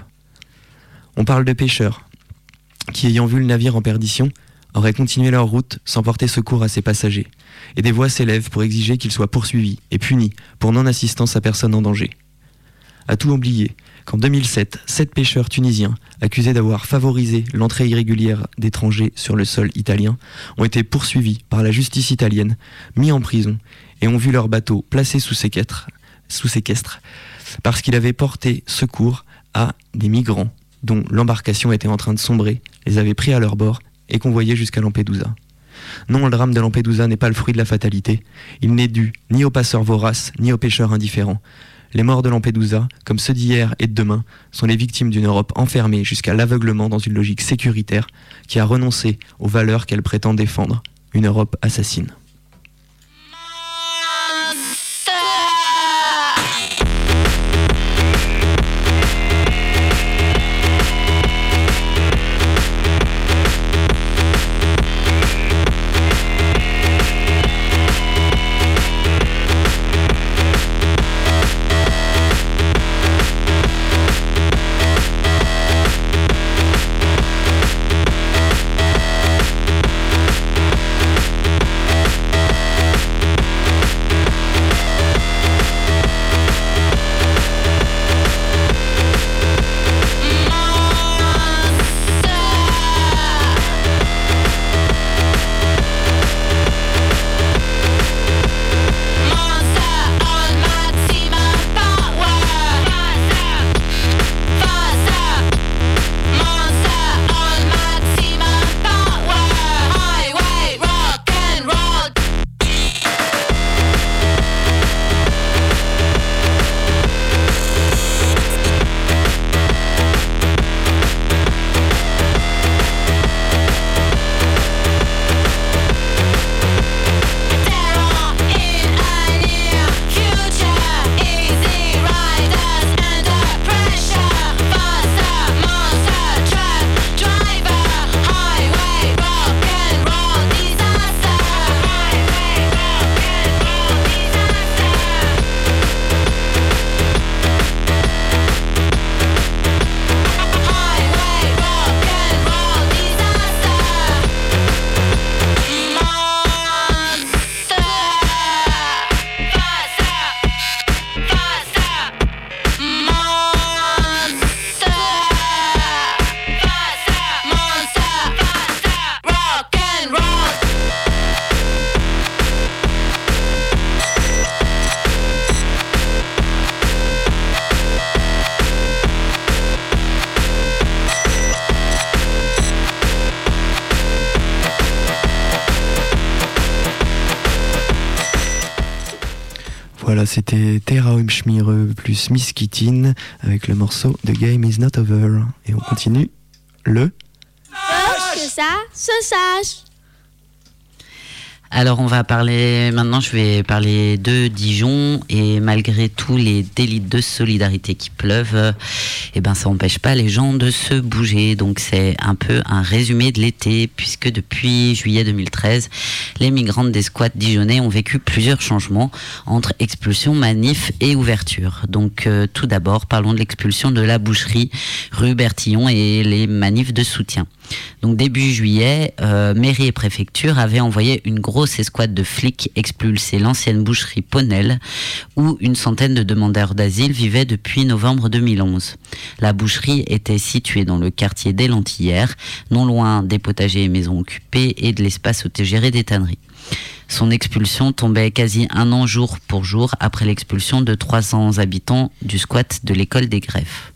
On parle de pêcheurs qui, ayant vu le navire en perdition, auraient continué leur route sans porter secours à ses passagers, et des voix s'élèvent pour exiger qu'ils soient poursuivis et punis pour non-assistance à personne en danger. À tout oublier qu'en deux mille sept, sept pêcheurs tunisiens accusés d'avoir favorisé l'entrée irrégulière d'étrangers sur le sol italien ont été poursuivis par la justice italienne, mis en prison et ont vu leur bateau placé sous séquestre, sous séquestre parce qu'il avait porté secours à des migrants dont l'embarcation était en train de sombrer, les avait pris à leur bord et convoyés jusqu'à Lampedusa. Non, le drame de Lampedusa n'est pas le fruit de la fatalité. Il n'est dû ni aux passeurs voraces, ni aux pêcheurs indifférents. Les morts de Lampedusa, comme ceux d'hier et de demain, sont les victimes d'une Europe enfermée jusqu'à l'aveuglement dans une logique sécuritaire qui a renoncé aux valeurs qu'elle prétend défendre. Une Europe assassine. Voilà, c'était Terra Schmire plus Miss Kittin avec le morceau The Game Is Not Over. Et on continue le... Que ça se sache. Alors on va parler, maintenant je vais parler de Dijon, et malgré tous les délits de solidarité qui pleuvent, eh ben ça n'empêche pas les gens de se bouger. Donc c'est un peu un résumé de l'été, puisque depuis juillet deux mille treize, les migrantes des squats dijonnais ont vécu plusieurs changements entre expulsion, manif et ouverture. Donc euh, tout d'abord, parlons de l'expulsion de la boucherie rue Bertillon et les manifs de soutien. Donc début juillet, euh, mairie et préfecture avaient envoyé une grosse escouade de flics expulser l'ancienne boucherie Ponel, où une centaine de demandeurs d'asile vivaient depuis novembre deux mille onze. La boucherie était située dans le quartier des Lentillères, non loin des potagers et maisons occupées et de l'espace autogéré des tanneries. Son expulsion tombait quasi un an jour pour jour après l'expulsion de trois cents habitants du squat de l'école des greffes.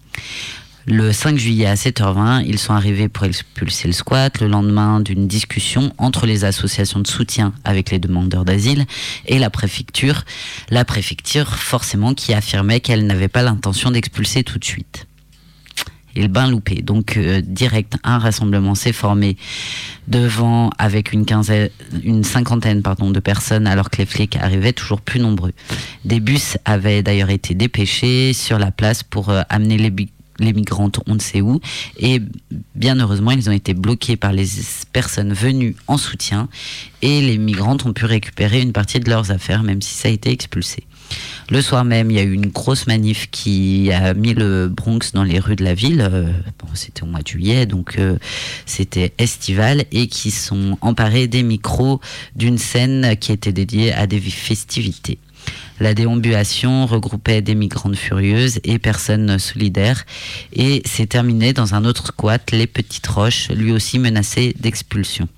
Le cinq juillet à sept heures vingt, ils sont arrivés pour expulser le squat, le lendemain d'une discussion entre les associations de soutien avec les demandeurs d'asile et la préfecture. La préfecture, forcément, qui affirmait qu'elle n'avait pas l'intention d'expulser tout de suite. Et le bain loupé. Donc, euh, direct, un rassemblement s'est formé devant avec une quinzaine, une cinquantaine, pardon, de personnes, alors que les flics arrivaient toujours plus nombreux. Des bus avaient d'ailleurs été dépêchés sur la place pour euh, amener les bus les migrantes on ne sait où, et bien heureusement ils ont été bloqués par les personnes venues en soutien, et les migrantes ont pu récupérer une partie de leurs affaires même si ça a été expulsé. Le soir même, il y a eu une grosse manif qui a mis le Bronx dans les rues de la ville. Euh, bon, c'était au mois de juillet, donc euh, c'était estival, et qui sont emparés des micros d'une scène qui était dédiée à des festivités. La déambulation regroupait des migrantes furieuses et personnes solidaires, et s'est terminée dans un autre squat, les Petites Roches, lui aussi menacé d'expulsion.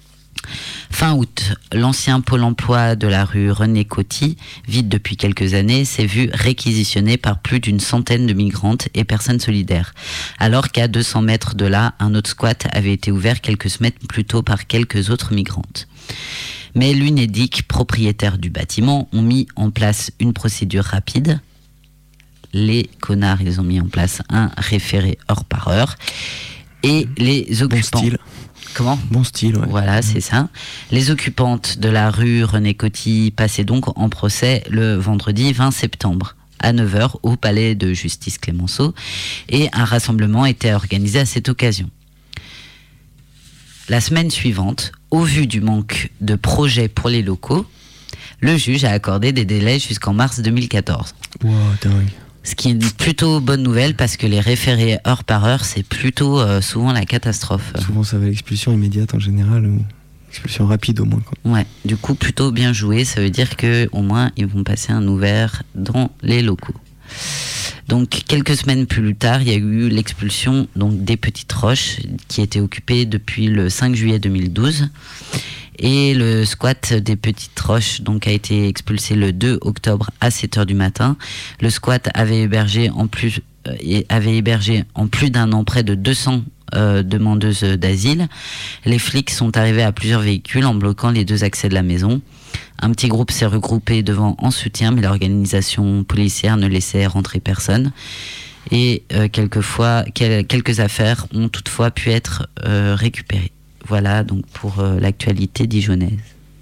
Fin août, l'ancien pôle emploi de la rue René Coty, vide depuis quelques années, s'est vu réquisitionné par plus d'une centaine de migrantes et personnes solidaires, alors qu'à deux cents mètres de là, un autre squat avait été ouvert quelques semaines plus tôt par quelques autres migrantes. Mais l'UNEDIC, propriétaire du bâtiment, ont mis en place une procédure rapide. Les connards, ils ont mis en place un référé heure par heure. Et les occupants... Bon style. Comment ? Bon style, ouais. Voilà, c'est ça. Les occupantes de la rue René Coty passaient donc en procès le vendredi vingt septembre à neuf heures au palais de justice Clémenceau, et un rassemblement était organisé à cette occasion. La semaine suivante, au vu du manque de projets pour les locaux, le juge a accordé des délais jusqu'en mars deux mille quatorze. Wow, dingue. Ce qui est une plutôt bonne nouvelle, parce que les référés heure par heure, c'est plutôt euh, souvent la catastrophe. Souvent ça va à l'expulsion immédiate en général, ou expulsion rapide au moins, quoi. Ouais, du coup plutôt bien joué, ça veut dire qu'au moins ils vont passer un ouvert dans les locaux. Donc quelques semaines plus tard, il y a eu l'expulsion donc des Petites Roches, qui était occupée depuis le cinq juillet deux mille douze. Et le squat des Petites Roches donc, a été expulsé le deux octobre à sept heures du matin. Le squat avait hébergé en plus, euh, avait hébergé en plus d'un an près de deux cents euh, demandeuses d'asile. Les flics sont arrivés à plusieurs véhicules en bloquant les deux accès de la maison. Un petit groupe s'est regroupé devant en soutien, mais l'organisation policière ne laissait rentrer personne. Et euh, quelquefois, quel, quelques affaires ont toutefois pu être euh, récupérées. Voilà donc pour euh, l'actualité dijonnaise.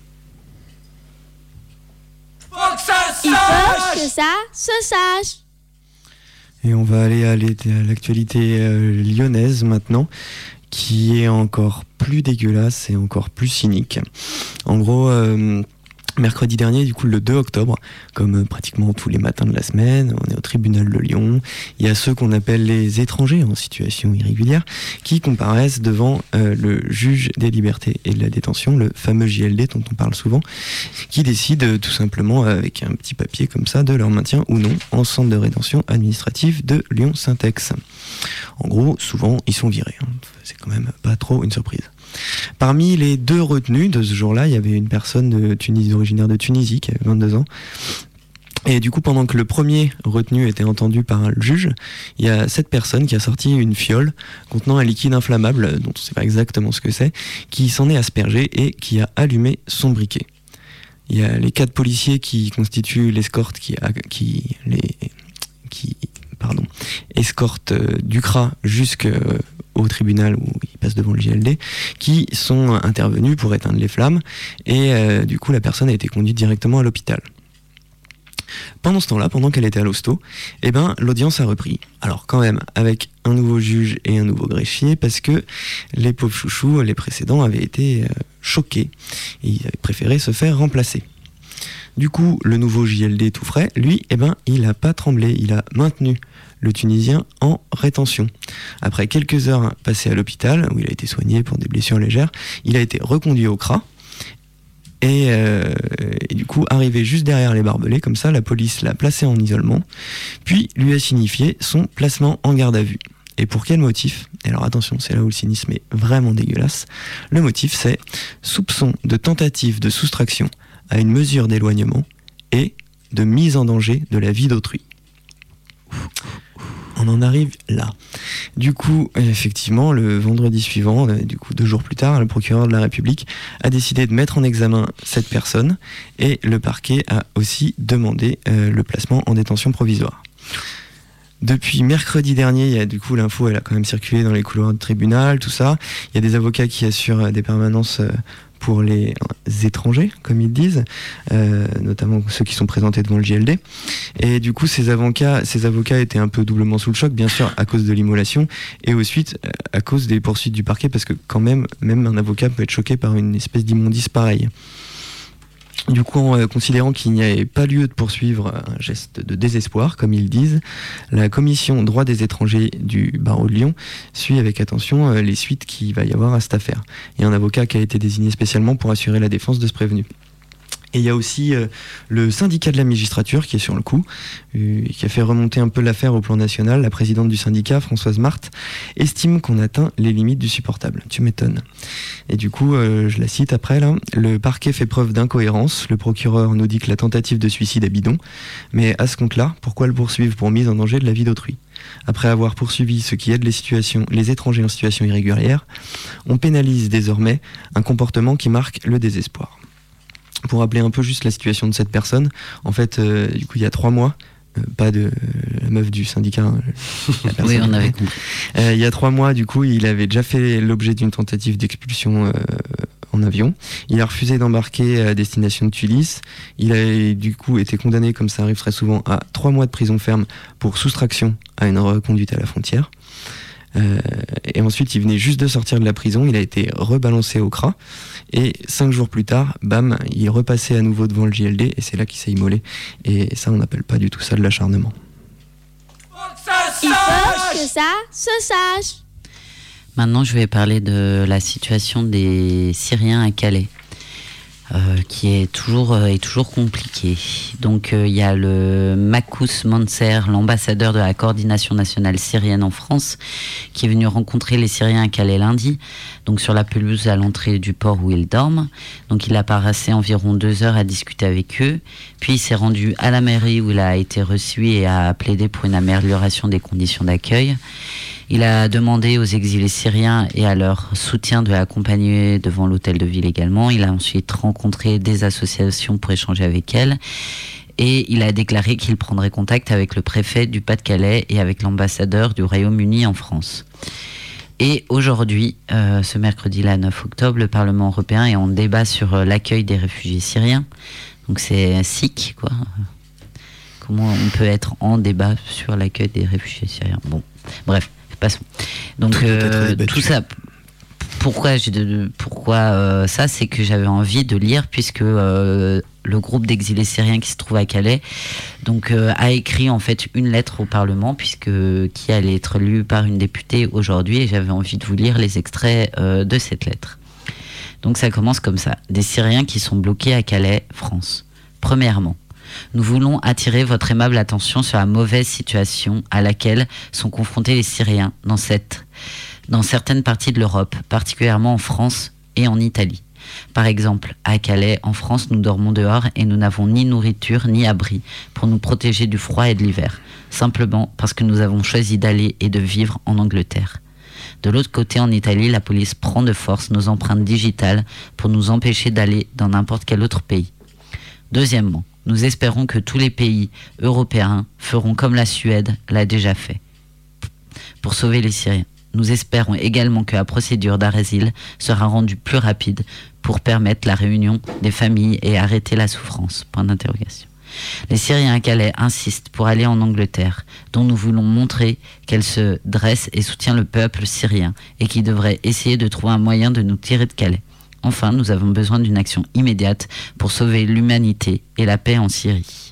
Il faut que ça se sache. Et on va aller à l'actualité euh, lyonnaise maintenant, qui est encore plus dégueulasse et encore plus cynique. En gros, euh, mercredi dernier, du coup le deux octobre, comme pratiquement tous les matins de la semaine, on est au tribunal de Lyon. Il y a ceux qu'on appelle les étrangers en situation irrégulière qui comparaissent devant euh, le juge des libertés et de la détention, le fameux J L D dont on parle souvent, qui décide euh, tout simplement avec un petit papier comme ça de leur maintien ou non en centre de rétention administrative de Lyon-Syntex. En gros, souvent ils sont virés, hein. C'est quand même pas trop une surprise. Parmi les deux retenus de ce jour-là, il y avait une personne de Tunisie, originaire de Tunisie, qui avait vingt-deux ans. Et du coup, pendant que le premier retenu était entendu par le juge, il y a cette personne qui a sorti une fiole contenant un liquide inflammable, dont on ne sait pas exactement ce que c'est, qui s'en est aspergé et qui a allumé son briquet. Il y a les quatre policiers qui constituent l'escorte qui, a, qui, les, qui pardon, escortent euh, Ducras jusqu'au tribunal où il passe devant le J L D, qui sont intervenus pour éteindre les flammes, et euh, du coup la personne a été conduite directement à l'hôpital. Pendant ce temps-là, pendant qu'elle était à l'hosto, eh ben, l'audience a repris. Alors quand même, avec un nouveau juge et un nouveau greffier, parce que les pauvres chouchous, les précédents, avaient été euh, choqués, et ils avaient préféré se faire remplacer. Du coup, le nouveau J L D tout frais, lui, eh ben, il n'a pas tremblé, il a maintenu le Tunisien en rétention. Après quelques heures passées à l'hôpital, où il a été soigné pour des blessures légères, il a été reconduit au C R A, et, euh, et du coup, arrivé juste derrière les barbelés, comme ça, la police l'a placé en isolement, puis lui a signifié son placement en garde à vue. Et pour quel motif ? Et alors attention, c'est là où le cynisme est vraiment dégueulasse. Le motif, c'est soupçon de tentative de soustraction à une mesure d'éloignement et de mise en danger de la vie d'autrui. On en arrive là. Du coup, effectivement, le vendredi suivant, du coup deux jours plus tard, le procureur de la République a décidé de mettre en examen cette personne, et le parquet a aussi demandé euh, le placement en détention provisoire. Depuis mercredi dernier, il y a du coup l'info, elle a quand même circulé dans les couloirs du tribunal, tout ça. Il y a des avocats qui assurent des permanences euh, pour les étrangers, comme ils disent, euh, notamment ceux qui sont présentés devant le J L D. Et du coup, ces avocats, ces avocats étaient un peu doublement sous le choc, bien sûr, à cause de l'immolation, et ensuite à cause des poursuites du parquet, parce que quand même, même un avocat peut être choqué par une espèce d'immondice pareille. Du coup, en euh, considérant qu'il n'y avait pas lieu de poursuivre un geste de désespoir, comme ils disent, la commission droit des étrangers du barreau de Lyon suit avec attention euh, les suites qu'il va y avoir à cette affaire. Il y a un avocat qui a été désigné spécialement pour assurer la défense de ce prévenu. Et il y a aussi euh, le syndicat de la magistrature qui est sur le coup, euh, qui a fait remonter un peu l'affaire au plan national. La présidente du syndicat, Françoise Marthe, estime qu'on atteint les limites du supportable. Tu m'étonnes. Et du coup, euh, je la cite après là, le parquet fait preuve d'incohérence. Le procureur nous dit que la tentative de suicide est bidon. Mais à ce compte-là, pourquoi le poursuivre pour mise en danger de la vie d'autrui ? Après avoir poursuivi ce qui aide les, situations, les étrangers en situation irrégulière, on pénalise désormais un comportement qui marque le désespoir. Pour rappeler un peu juste la situation de cette personne, en fait, euh, du coup, il y a trois mois, euh, pas de euh, la meuf du syndicat. Hein, la personne, oui, on avait compris. Euh, il y a trois mois, du coup, il avait déjà fait l'objet d'une tentative d'expulsion euh, en avion. Il a refusé d'embarquer à destination de Tunis. Il a du coup été condamné, comme ça arrive très souvent, à trois mois de prison ferme pour soustraction à une reconduite à la frontière. Euh, et ensuite, il venait juste de sortir de la prison, il a été rebalancé au C R A, et cinq jours plus tard, bam, il est repassé à nouveau devant le J L D, et c'est là qu'il s'est immolé. Et ça, on n'appelle pas du tout ça de l'acharnement. Il faut que ça se sache. Maintenant, je vais parler de la situation des Syriens à Calais. Euh, qui est toujours, euh, est toujours compliqué. Donc il euh, y a le Makous Manser, l'ambassadeur de la coordination nationale syrienne en France, qui est venu rencontrer les Syriens à Calais lundi, donc sur la pelouse à l'entrée du port où ils dorment. Donc il a passé environ deux heures à discuter avec eux, puis il s'est rendu à la mairie où il a été reçu et a plaidé pour une amélioration des conditions d'accueil. Il a demandé aux exilés syriens et à leur soutien de l'accompagner devant l'hôtel de ville également. Il a ensuite rencontré des associations pour échanger avec elles. Et il a déclaré qu'il prendrait contact avec le préfet du Pas-de-Calais et avec l'ambassadeur du Royaume-Uni en France. Et aujourd'hui, euh, ce mercredi-là, neuf octobre, le Parlement européen est en débat sur euh, l'accueil des réfugiés syriens. Donc c'est sick, quoi. Comment on peut être en débat sur l'accueil des réfugiés syriens ? Bon, bref. Passons. Donc tout, euh, tout ça, pourquoi, j'ai de, pourquoi euh, ça, c'est que j'avais envie de lire, puisque euh, le groupe d'exilés syriens qui se trouve à Calais donc, euh, a écrit en fait une lettre au Parlement, puisque qui allait être lue par une députée aujourd'hui, et j'avais envie de vous lire les extraits euh, de cette lettre. Donc ça commence comme ça. Des Syriens qui sont bloqués à Calais, France. Premièrement, nous voulons attirer votre aimable attention sur la mauvaise situation à laquelle sont confrontés les Syriens dans, cette, dans certaines parties de l'Europe, particulièrement en France et en Italie. Par exemple, à Calais, en France, nous dormons dehors et nous n'avons ni nourriture ni abri pour nous protéger du froid et de l'hiver, simplement parce que nous avons choisi d'aller et de vivre en Angleterre. De l'autre côté, en Italie, la police prend de force nos empreintes digitales pour nous empêcher d'aller dans n'importe quel autre pays. Deuxièmement, nous espérons que tous les pays européens feront comme la Suède l'a déjà fait pour sauver les Syriens. Nous espérons également que la procédure d'asile sera rendue plus rapide pour permettre la réunion des familles et arrêter la souffrance. Point d'interrogation. Les Syriens à Calais insistent pour aller en Angleterre, dont nous voulons montrer qu'elle se dresse et soutient le peuple syrien et qui devrait essayer de trouver un moyen de nous tirer de Calais. Enfin, nous avons besoin d'une action immédiate pour sauver l'humanité et la paix en Syrie.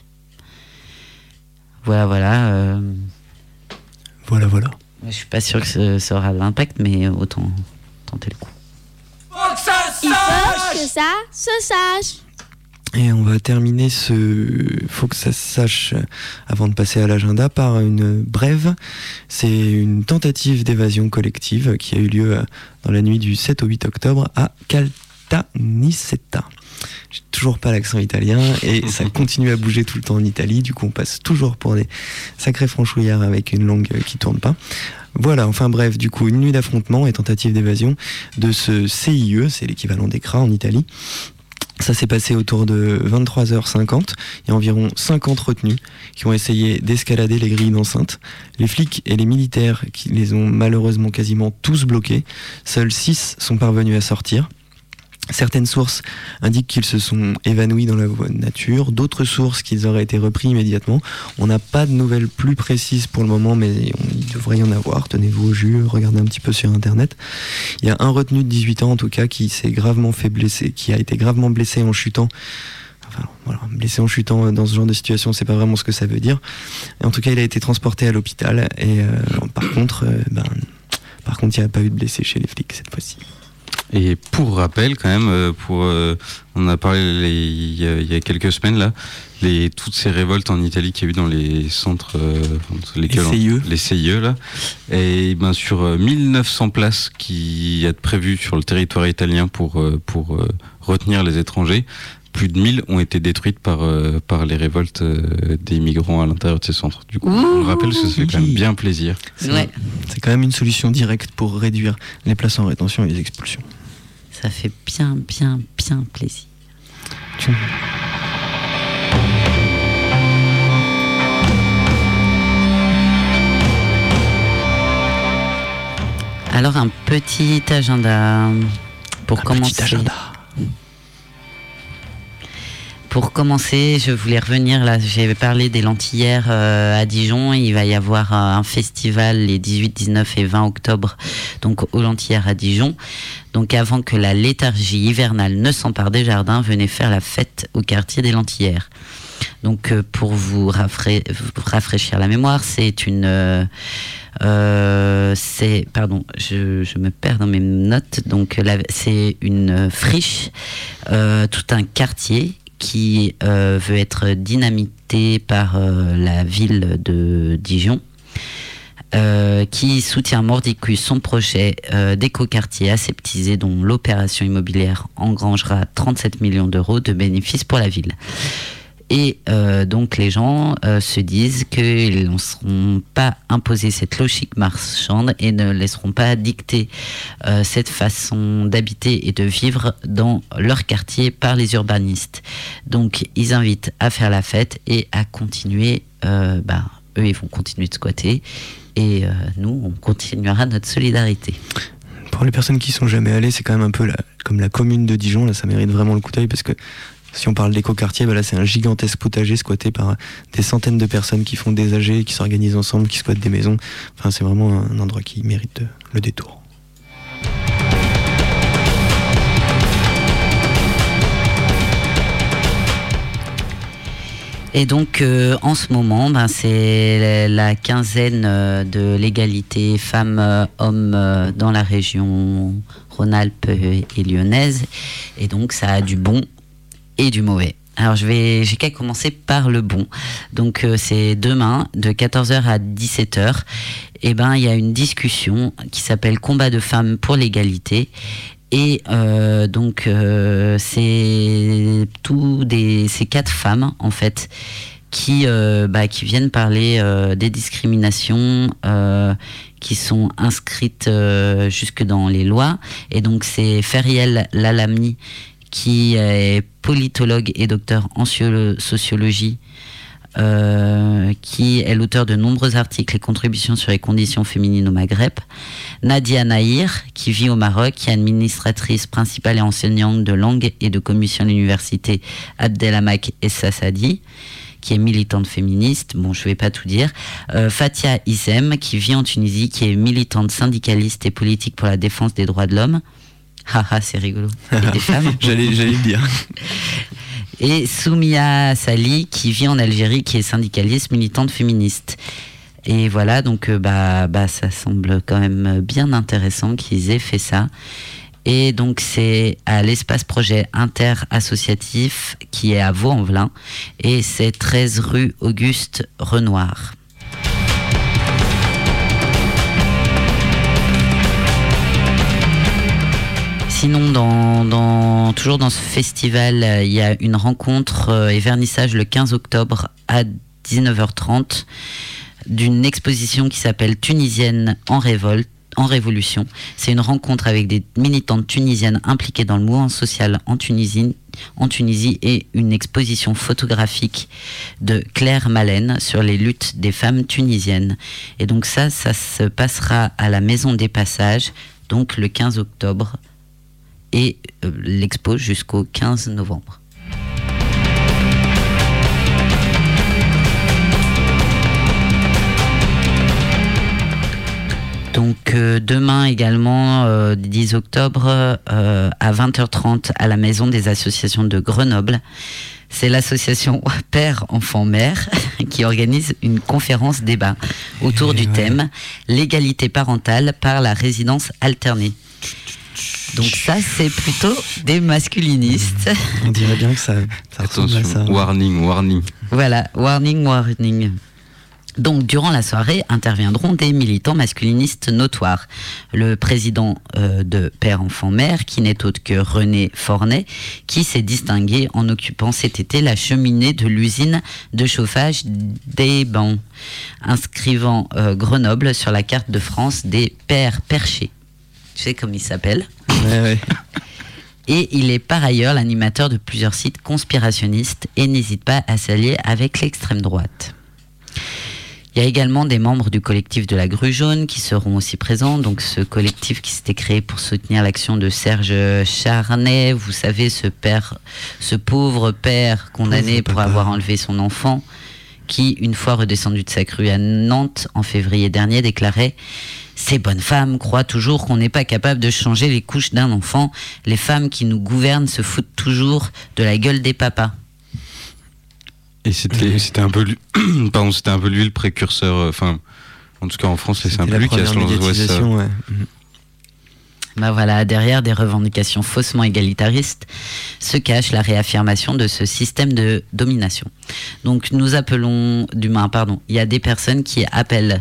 Voilà, voilà. Euh... Voilà, voilà. Je suis pas sûr que ce, ça aura de l'impact, mais autant tenter le coup. Il faut que ça se sache. Et on va terminer ce faut que ça se sache avant de passer à l'agenda par une brève. C'est une tentative d'évasion collective qui a eu lieu dans la nuit du sept au huit octobre à Caltanissetta. J'ai toujours pas l'accent italien et ça continue à bouger tout le temps en Italie. Du coup, on passe toujours pour des sacrés franchouillards avec une langue qui tourne pas. Voilà, enfin bref, du coup, une nuit d'affrontement et tentative d'évasion de ce C I E, c'est l'équivalent des C R A en Italie. Ça s'est passé autour de vingt-trois heures cinquante. Il y a environ cinquante retenus qui ont essayé d'escalader les grilles d'enceinte. Les flics et les militaires qui les ont malheureusement quasiment tous bloqués. Seuls six sont parvenus à sortir. Certaines sources indiquent qu'ils se sont évanouis dans la nature, d'autres sources qu'ils auraient été repris immédiatement. On n'a pas de nouvelles plus précises pour le moment, mais il devrait y en avoir. Tenez-vous au jus, regardez un petit peu sur internet. Il y a un retenu de dix-huit ans en tout cas qui s'est gravement fait blesser, qui a été gravement blessé en chutant. Enfin voilà, blessé en chutant dans ce genre de situation, c'est pas vraiment ce que ça veut dire. Et en tout cas, il a été transporté à l'hôpital et euh, par contre, euh, ben, par contre, il n'y a pas eu de blessés chez les flics cette fois-ci. Et pour rappel, quand même, pour, euh, on a parlé les, il, y a, il y a quelques semaines là, les, toutes ces révoltes en Italie qu'il y a eu dans les centres, euh, lesquels les C I E, on, les C I E là, et ben sur euh, mille neuf cents places qui est prévues sur le territoire italien pour euh, pour euh, retenir les étrangers, plus de mille ont été détruites par euh, par les révoltes euh, des migrants à l'intérieur de ces centres. Du coup, Ouh, on le rappelle, ça fait quand même bien plaisir. C'est, ouais. c'est quand même une solution directe pour réduire les places en rétention et les expulsions. Ça fait bien, bien, bien plaisir. Tu... Alors un petit agenda pour un commencer. Petit agenda. Pour commencer, je voulais revenir là. J'avais parlé des Lentillères euh, à Dijon. Il va y avoir euh, un festival les dix-huit, dix-neuf et vingt octobre, donc aux Lentillères à Dijon. Donc avant que la léthargie hivernale ne s'empare des jardins, venez faire la fête au quartier des Lentillères. Donc euh, pour vous, rafra- vous rafraîchir la mémoire, c'est une, euh, euh, c'est, pardon, je, je me perds dans mes notes. Donc la, c'est une friche, euh, tout un quartier qui euh, veut être dynamité par euh, la ville de Dijon, euh, qui soutient mordicus son projet euh, d'écoquartier aseptisé dont l'opération immobilière engrangera trente-sept millions d'euros de bénéfices pour la ville. Et euh, donc les gens euh, se disent qu'ils ne seront pas imposés cette logique marchande et ne laisseront pas dicter euh, cette façon d'habiter et de vivre dans leur quartier par les urbanistes. Donc ils invitent à faire la fête et à continuer, euh, bah, eux ils vont continuer de squatter et euh, nous on continuera notre solidarité. Pour les personnes qui sont jamais allées, c'est quand même un peu la, comme la commune de Dijon, là ça mérite vraiment le coup d'œil parce que si on parle d'écoquartier, bah là c'est un gigantesque potager squatté par des centaines de personnes qui font des A G, qui s'organisent ensemble, qui squattent des maisons. Enfin, c'est vraiment un endroit qui mérite le détour. Et donc euh, en ce moment, ben, c'est la quinzaine de l'égalité femmes-hommes euh, dans la région Rhône-Alpes et lyonnaise. Et donc ça a du bon et du mauvais. Alors je vais, j'ai qu'à commencer par le bon. Donc euh, c'est demain de quatorze heures à dix-sept heures. Et ben il y a une discussion qui s'appelle Combat de femmes pour l'égalité. Et euh, donc euh, c'est tout des, ces quatre femmes en fait qui euh, bah, qui viennent parler euh, des discriminations euh, qui sont inscrites euh, jusque dans les lois. Et donc c'est Feriel Lalami qui est politologue et docteur en sociologie, Euh, qui est l'auteur de nombreux articles et contributions sur les conditions féminines au Maghreb. Nadia Nahir, qui vit au Maroc, qui est administratrice principale et enseignante de langue et de commission à l'université Abdelhamak Essassadi, qui est militante féministe. Bon, je ne vais pas tout dire. Euh, Fatia Issem, qui vit en Tunisie, qui est militante syndicaliste et politique pour la défense des droits de l'homme. Haha, c'est rigolo. Et des femmes. J'allais, j'allais le dire. Et Soumia Sali, qui vit en Algérie, qui est syndicaliste, militante féministe. Et voilà, donc euh, bah, bah, ça semble quand même bien intéressant qu'ils aient fait ça. Et donc c'est à l'espace projet interassociatif qui est à Vaux-en-Velin, et c'est treize rue Auguste Renoir. Sinon, dans, dans, toujours dans ce festival, euh, il y a une rencontre euh, et vernissage le quinze octobre à dix-neuf heures trente d'une exposition qui s'appelle Tunisienne en révolte, en révolution. C'est une rencontre avec des militantes tunisiennes impliquées dans le mouvement social en Tunisie, en Tunisie et une exposition photographique de Claire Malène sur les luttes des femmes tunisiennes. Et donc ça, ça se passera à la Maison des Passages, donc le quinze octobre. Et euh, l'expo jusqu'au quinze novembre. Donc euh, demain également, euh, dix octobre, euh, à vingt heures trente, à la Maison des Associations de Grenoble. C'est l'association Père, Enfant, Mère qui organise une conférence débat autour Et du ouais. thème « L'égalité parentale par la résidence alternée ». Donc ça, c'est plutôt des masculinistes. On dirait bien que ça, ça Attention, ressemble à ça. warning, warning. Voilà, warning, warning. Donc, durant la soirée, interviendront des militants masculinistes notoires. Le président euh, de Père, Enfant, Mère, qui n'est autre que René Fornet, qui s'est distingué en occupant cet été la cheminée de l'usine de chauffage des Bancs, inscrivant euh, Grenoble sur la carte de France des Pères perchés. Tu sais comme il s'appelle. Ouais, ouais. Et il est par ailleurs l'animateur de plusieurs sites conspirationnistes et n'hésite pas à s'allier avec l'extrême droite. Il y a également des membres du collectif de la Grue Jaune qui seront aussi présents. Donc ce collectif qui s'était créé pour soutenir l'action de Serge Charnay. Vous savez, ce père, ce pauvre père condamné pour avoir enlevé son enfant, qui, une fois redescendu de sa crue à Nantes en février dernier, déclarait: ces bonnes femmes croient toujours qu'on n'est pas capable de changer les couches d'un enfant. Les femmes qui nous gouvernent se foutent toujours de la gueule des papas. Et c'était, c'était un peu lui, pardon, c'était un peu lui le précurseur. Enfin, en tout cas en France, c'est un peu lui qui a se lancé ça. Ouais. Bah voilà, derrière des revendications faussement égalitaristes se cache la réaffirmation de ce système de domination. Donc nous appelons, du moins, pardon, il y a des personnes qui appellent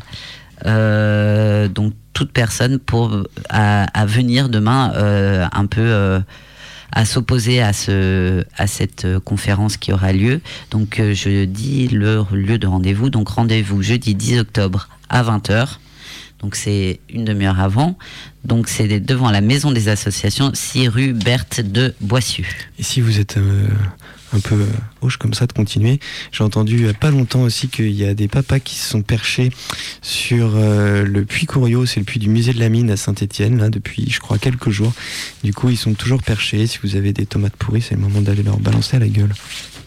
euh, donc toute personne pour à, à venir demain euh, un peu euh, à s'opposer à ce à cette conférence qui aura lieu. Donc euh, je dis le lieu de rendez-vous. Donc rendez-vous jeudi dix octobre à vingt heures. Donc c'est une demi-heure avant. Donc c'est devant la Maison des Associations, six rue Berthe de Boissieu. Et si vous êtes euh, un peu hoche comme ça de continuer, j'ai entendu il n'y a pas longtemps aussi qu'il y a des papas qui se sont perchés sur euh, le puits Couriot, c'est le puits du musée de la mine à Saint-Étienne, là, depuis je crois quelques jours. Du coup ils sont toujours perchés. Si vous avez des tomates pourries, c'est le moment d'aller leur balancer à la gueule.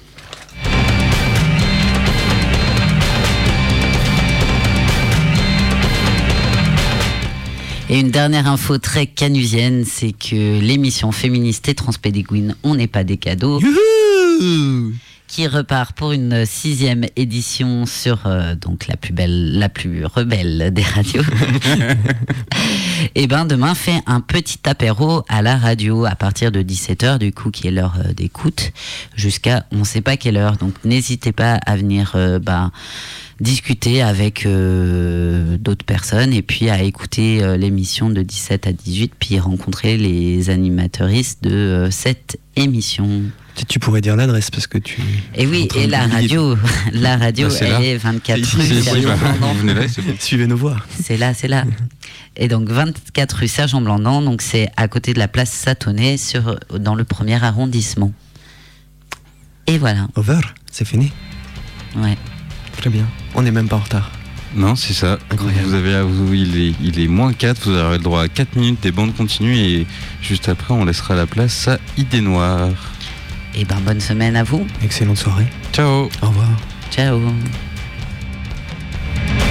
Et une dernière info très canusienne, c'est que l'émission féministe et transpédéguine On n'est pas des cadeaux, Youhou qui repart pour une sixième édition sur euh, donc la plus belle, la plus rebelle des radios. Et ben demain fait un petit apéro à la radio à partir de dix-sept heures du coup qui est l'heure euh, d'écoute jusqu'à on ne sait pas quelle heure. Donc n'hésitez pas à venir euh, bah, discuter avec euh, d'autres personnes et puis à écouter euh, l'émission de dix-sept à dix-huit puis rencontrer les animateuristes de euh, cette émission. Peut-être tu pourrais dire l'adresse parce que tu. Et oui, et la radio, la radio, bah, elle là. est vingt-quatre rue Sergent Blandan. Suivez nos voix. C'est là, c'est là. Et donc vingt-quatre rue Sergent Blandan, donc c'est à côté de la place Satonnet, sur dans le premier arrondissement. Et voilà. Over, c'est fini. Ouais. Très bien. On n'est même pas en retard. Non, c'est ça. Incroyable. Vous avez, vous, il, est, il est moins quatre, vous aurez le droit à quatre minutes des bandes continues et juste après on laissera la place à Idée Noire. Et ben bonne semaine à vous. Excellente soirée. Ciao. Au revoir. Ciao.